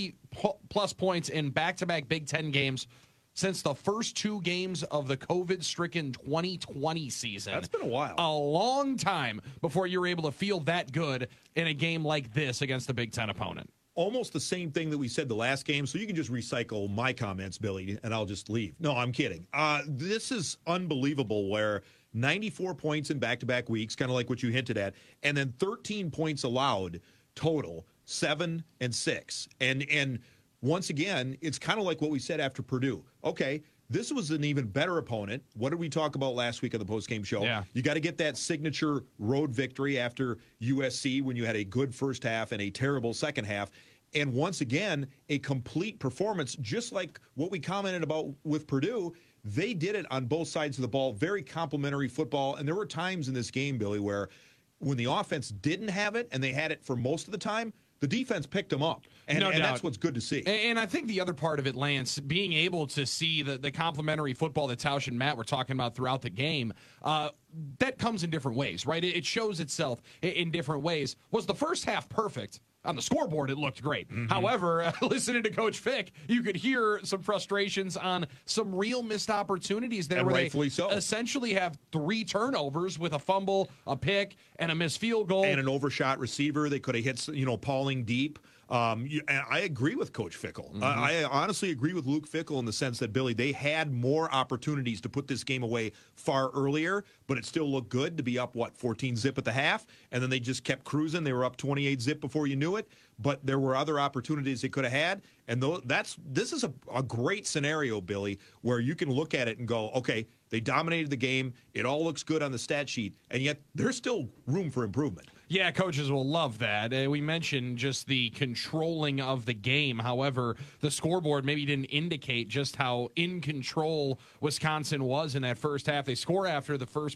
40-plus points in back-to-back Big Ten games since the first two games of the COVID-stricken 2020 season. That's been a while. A long time before you're able to feel that good in a game like this against a Big Ten opponent. Almost the same thing that we said the last game, so you can just recycle my comments, Billy, and I'll just leave. No, I'm kidding. This is unbelievable where 94 points in back-to-back weeks, kind of like what you hinted at, and then 13 points allowed total, 7 and 6. And once again, it's kind of like what we said after Purdue. Okay, this was an even better opponent. What did we talk about last week on the postgame show? Yeah. You got to get that signature road victory after USC when you had a good first half and a terrible second half. And once again, a complete performance, just like what we commented about with Purdue. They did it on both sides of the ball, very complimentary football. And there were times in this game, Billy, where when the offense didn't have it and they had it for most of the time, the defense picked them up, and that's what's good to see. And I think the other part of it, Lance, being able to see the complimentary football that Tausch and Matt were talking about throughout the game, that comes in different ways, right? It shows itself in different ways. Was the first half perfect? On the scoreboard, it looked great. Mm-hmm. However, listening to Coach Fick, you could hear some frustrations on some real missed opportunities there, and where rightfully they so. essentially have 3 turnovers with a fumble, a pick, and a missed field goal. And an overshot receiver. They could have hit, Pauling deep. And I agree with Coach Fickle. Mm-hmm. I honestly agree with Luke Fickle in the sense that, Billy, they had more opportunities to put this game away far earlier, but it still looked good to be up, 14-zip at the half, and then they just kept cruising. They were up 28-zip before you knew it, but there were other opportunities they could have had, and this is a great scenario, Billy, where you can look at it and go, okay, they dominated the game. It all looks good on the stat sheet, and yet there's still room for improvement. Yeah, coaches will love that. We mentioned just the controlling of the game. However, the scoreboard maybe didn't indicate just how in control Wisconsin was in that first half. They score after the first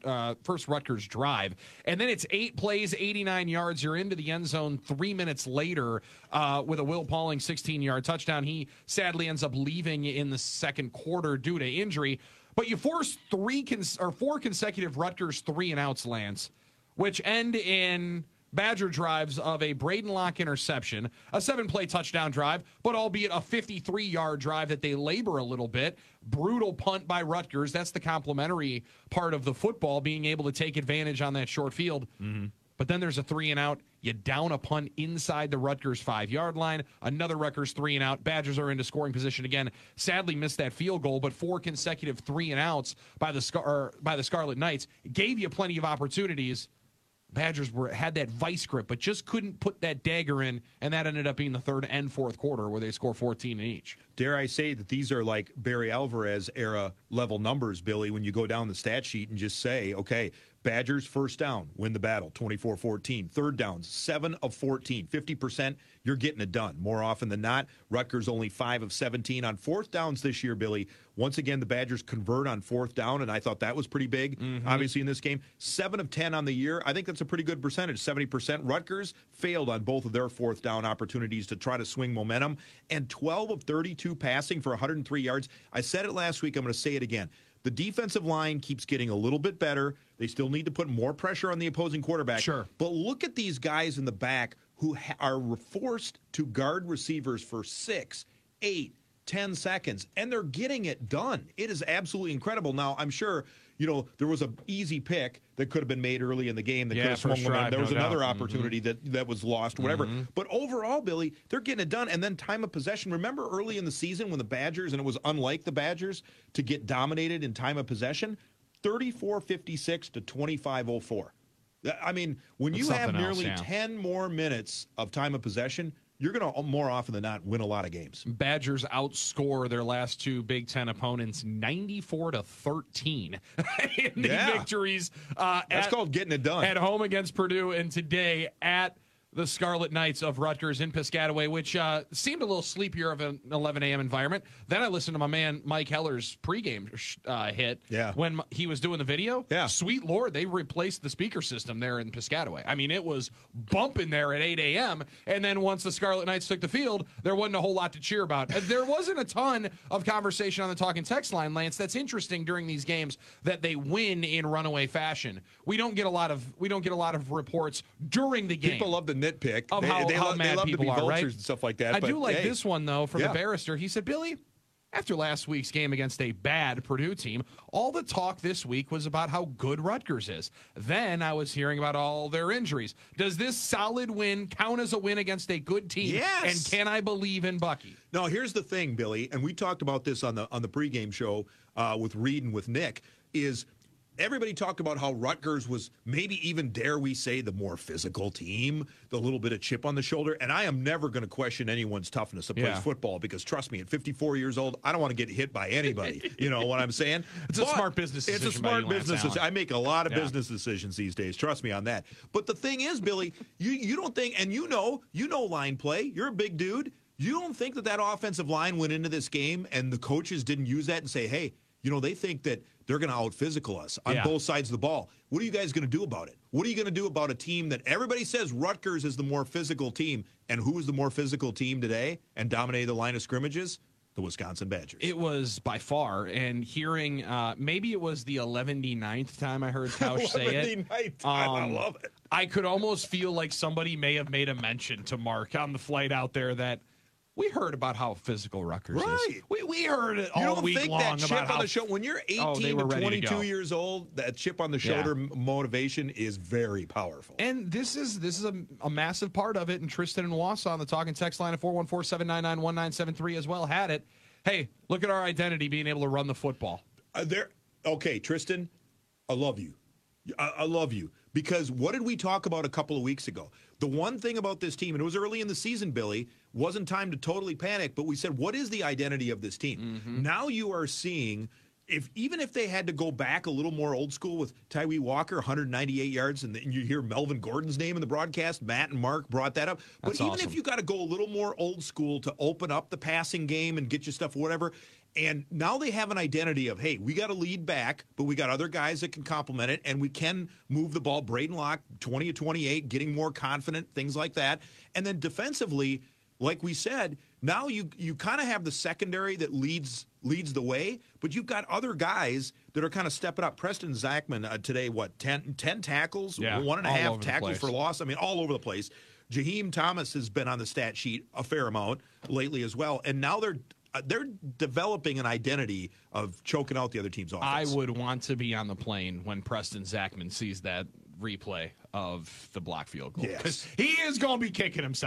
Rutgers drive, and then it's 8 plays, 89 yards. You're into the end zone 3 minutes later with a Will Pauling 16-yard touchdown. He sadly ends up leaving in the second quarter due to injury. But you force 4 consecutive Rutgers 3-and-outs, Lance, which end in Badger drives of a Braden Locke interception, a 7-play touchdown drive, but albeit a 53-yard drive that they labor a little bit. Brutal punt by Rutgers. That's the complimentary part of the football, being able to take advantage on that short field. Mm-hmm. But then there's a 3-and-out. You down a punt inside the Rutgers 5-yard line. Another Rutgers 3-and-out. Badgers are into scoring position again. Sadly missed that field goal, but 4 consecutive 3-and-outs by the Scarlet Knights gave you plenty of opportunities. Badgers had that vice grip, but just couldn't put that dagger in, and that ended up being the third and fourth quarter where they score 14 in each. Dare I say that these are like Barry Alvarez era level numbers, Billy, when you go down the stat sheet and just say, okay, Badgers first down, win the battle, 24-14. Third downs, 7 of 14, 50%, you're getting it done. More often than not, Rutgers only 5 of 17. On fourth downs this year, Billy, once again, the Badgers convert on fourth down, and I thought that was pretty big, obviously, in this game. 7 of 10 on the year. I think that's a pretty good percentage, 70%. Rutgers failed on both of their fourth down opportunities to try to swing momentum, and 12 of 32 passing for 103 yards. I said it last week. I'm going to say it again. The defensive line keeps getting a little bit better. They still need to put more pressure on the opposing quarterback. Sure. But look at these guys in the back who are forced to guard receivers for 6, 8, 10 seconds, and they're getting it done. It is absolutely incredible. Now, I'm sure, there was an easy pick that could have been made early in the game that could have swung momentum. There was another opportunity that was lost, whatever. But overall, Billy, they're getting it done. And then time of possession. Remember early in the season when the Badgers, and it was unlike the Badgers, to get dominated in time of possession? 34-56 to 25-04. I mean, when you have nearly 10 more minutes of time of possession, you're going to, more often than not, win a lot of games. Badgers outscore their last 2 Big Ten opponents 94-13 in the victories. That's called getting it done. At home against Purdue, and today at the Scarlet Knights of Rutgers in Piscataway, which seemed a little sleepier of an 11 a.m. environment. Then I listened to my man Mike Heller's pregame hit when he was doing the video. Yeah. Sweet Lord, they replaced the speaker system there in Piscataway. I mean, it was bumping there at 8 a.m., and then once the Scarlet Knights took the field, there wasn't a whole lot to cheer about. There wasn't a ton of conversation on the talking text line, Lance. That's interesting during these games that they win in runaway fashion. We don't get a lot of reports during the game. People love the nitpick. Of how mad love people to be are, vultures right? and stuff like that. I do like this one, though, from the Yeah. barrister. He said, Billy, after last week's game against a bad Purdue team, all the talk this week was about how good Rutgers is. Then I was hearing about all their injuries. Does this solid win count as a win against a good team? Yes. And can I believe in Bucky? No, here's the thing, Billy, and we talked about this on the pregame show with Reed and with Nick, is everybody talked about how Rutgers was maybe even, dare we say, the more physical team, the little bit of chip on the shoulder. And I am never going to question anyone's toughness that plays football because, trust me, at 54 years old, I don't want to get hit by anybody. You know what I'm saying? It's a smart business decision. It's a smart business decision. I make a lot of Yeah. business decisions these days. Trust me on that. But the thing is, Billy, you don't think, and you know line play. You're a big dude. You don't think that offensive line went into this game and the coaches didn't use that and say, hey, they think that they're going to out-physical us on both sides of the ball. What are you guys going to do about it? What are you going to do about a team that everybody says Rutgers is the more physical team? And who is the more physical team today and dominated the line of scrimmages? The Wisconsin Badgers. It was by far, and hearing, maybe it was the 119th time I heard Tausch say it. 119th time, I love it. I could almost feel like somebody may have made a mention to Mark on the flight out there that we heard about how physical Rutgers is. We heard it all week long that chip about on the shoulder when you're 18 to 22 years old, that chip on the shoulder motivation is very powerful. And this is a massive part of it. And Tristan and Wausau on the talking text line at 414-799-1973 as well had it. Hey, look at our identity being able to run the football. Okay, Tristan, I love you. I love you. Because what did we talk about a couple of weeks ago? The one thing about this team, and it was early in the season, Billy, wasn't time to totally panic, but we said, what is the identity of this team? Now you are seeing even if they had to go back a little more old school with Tyree Walker, 198 yards, and you hear Melvin Gordon's name in the broadcast, Matt and Mark brought that up. But That's even awesome. if you got to go a little more old school to open up the passing game and get you stuff, whatever. And now they have an identity of, hey, we got to lead back, but we got other guys that can complement it, and we can move the ball. Braden Locke, 20 of 28, getting more confident, things like that. And then defensively, like we said, now you kind of have the secondary that leads the way, but you've got other guys that are kind of stepping up. Preston Zachman today, 10 tackles, Yeah, 1.5 tackles for loss. I mean, all over the place. Jaheim Thomas has been on the stat sheet a fair amount lately as well, and now they're developing an identity of choking out the other team's offense. I would want to be on the plane when Preston Zachman sees that replay of the block field goal. Yes. He is going to be kicking himself.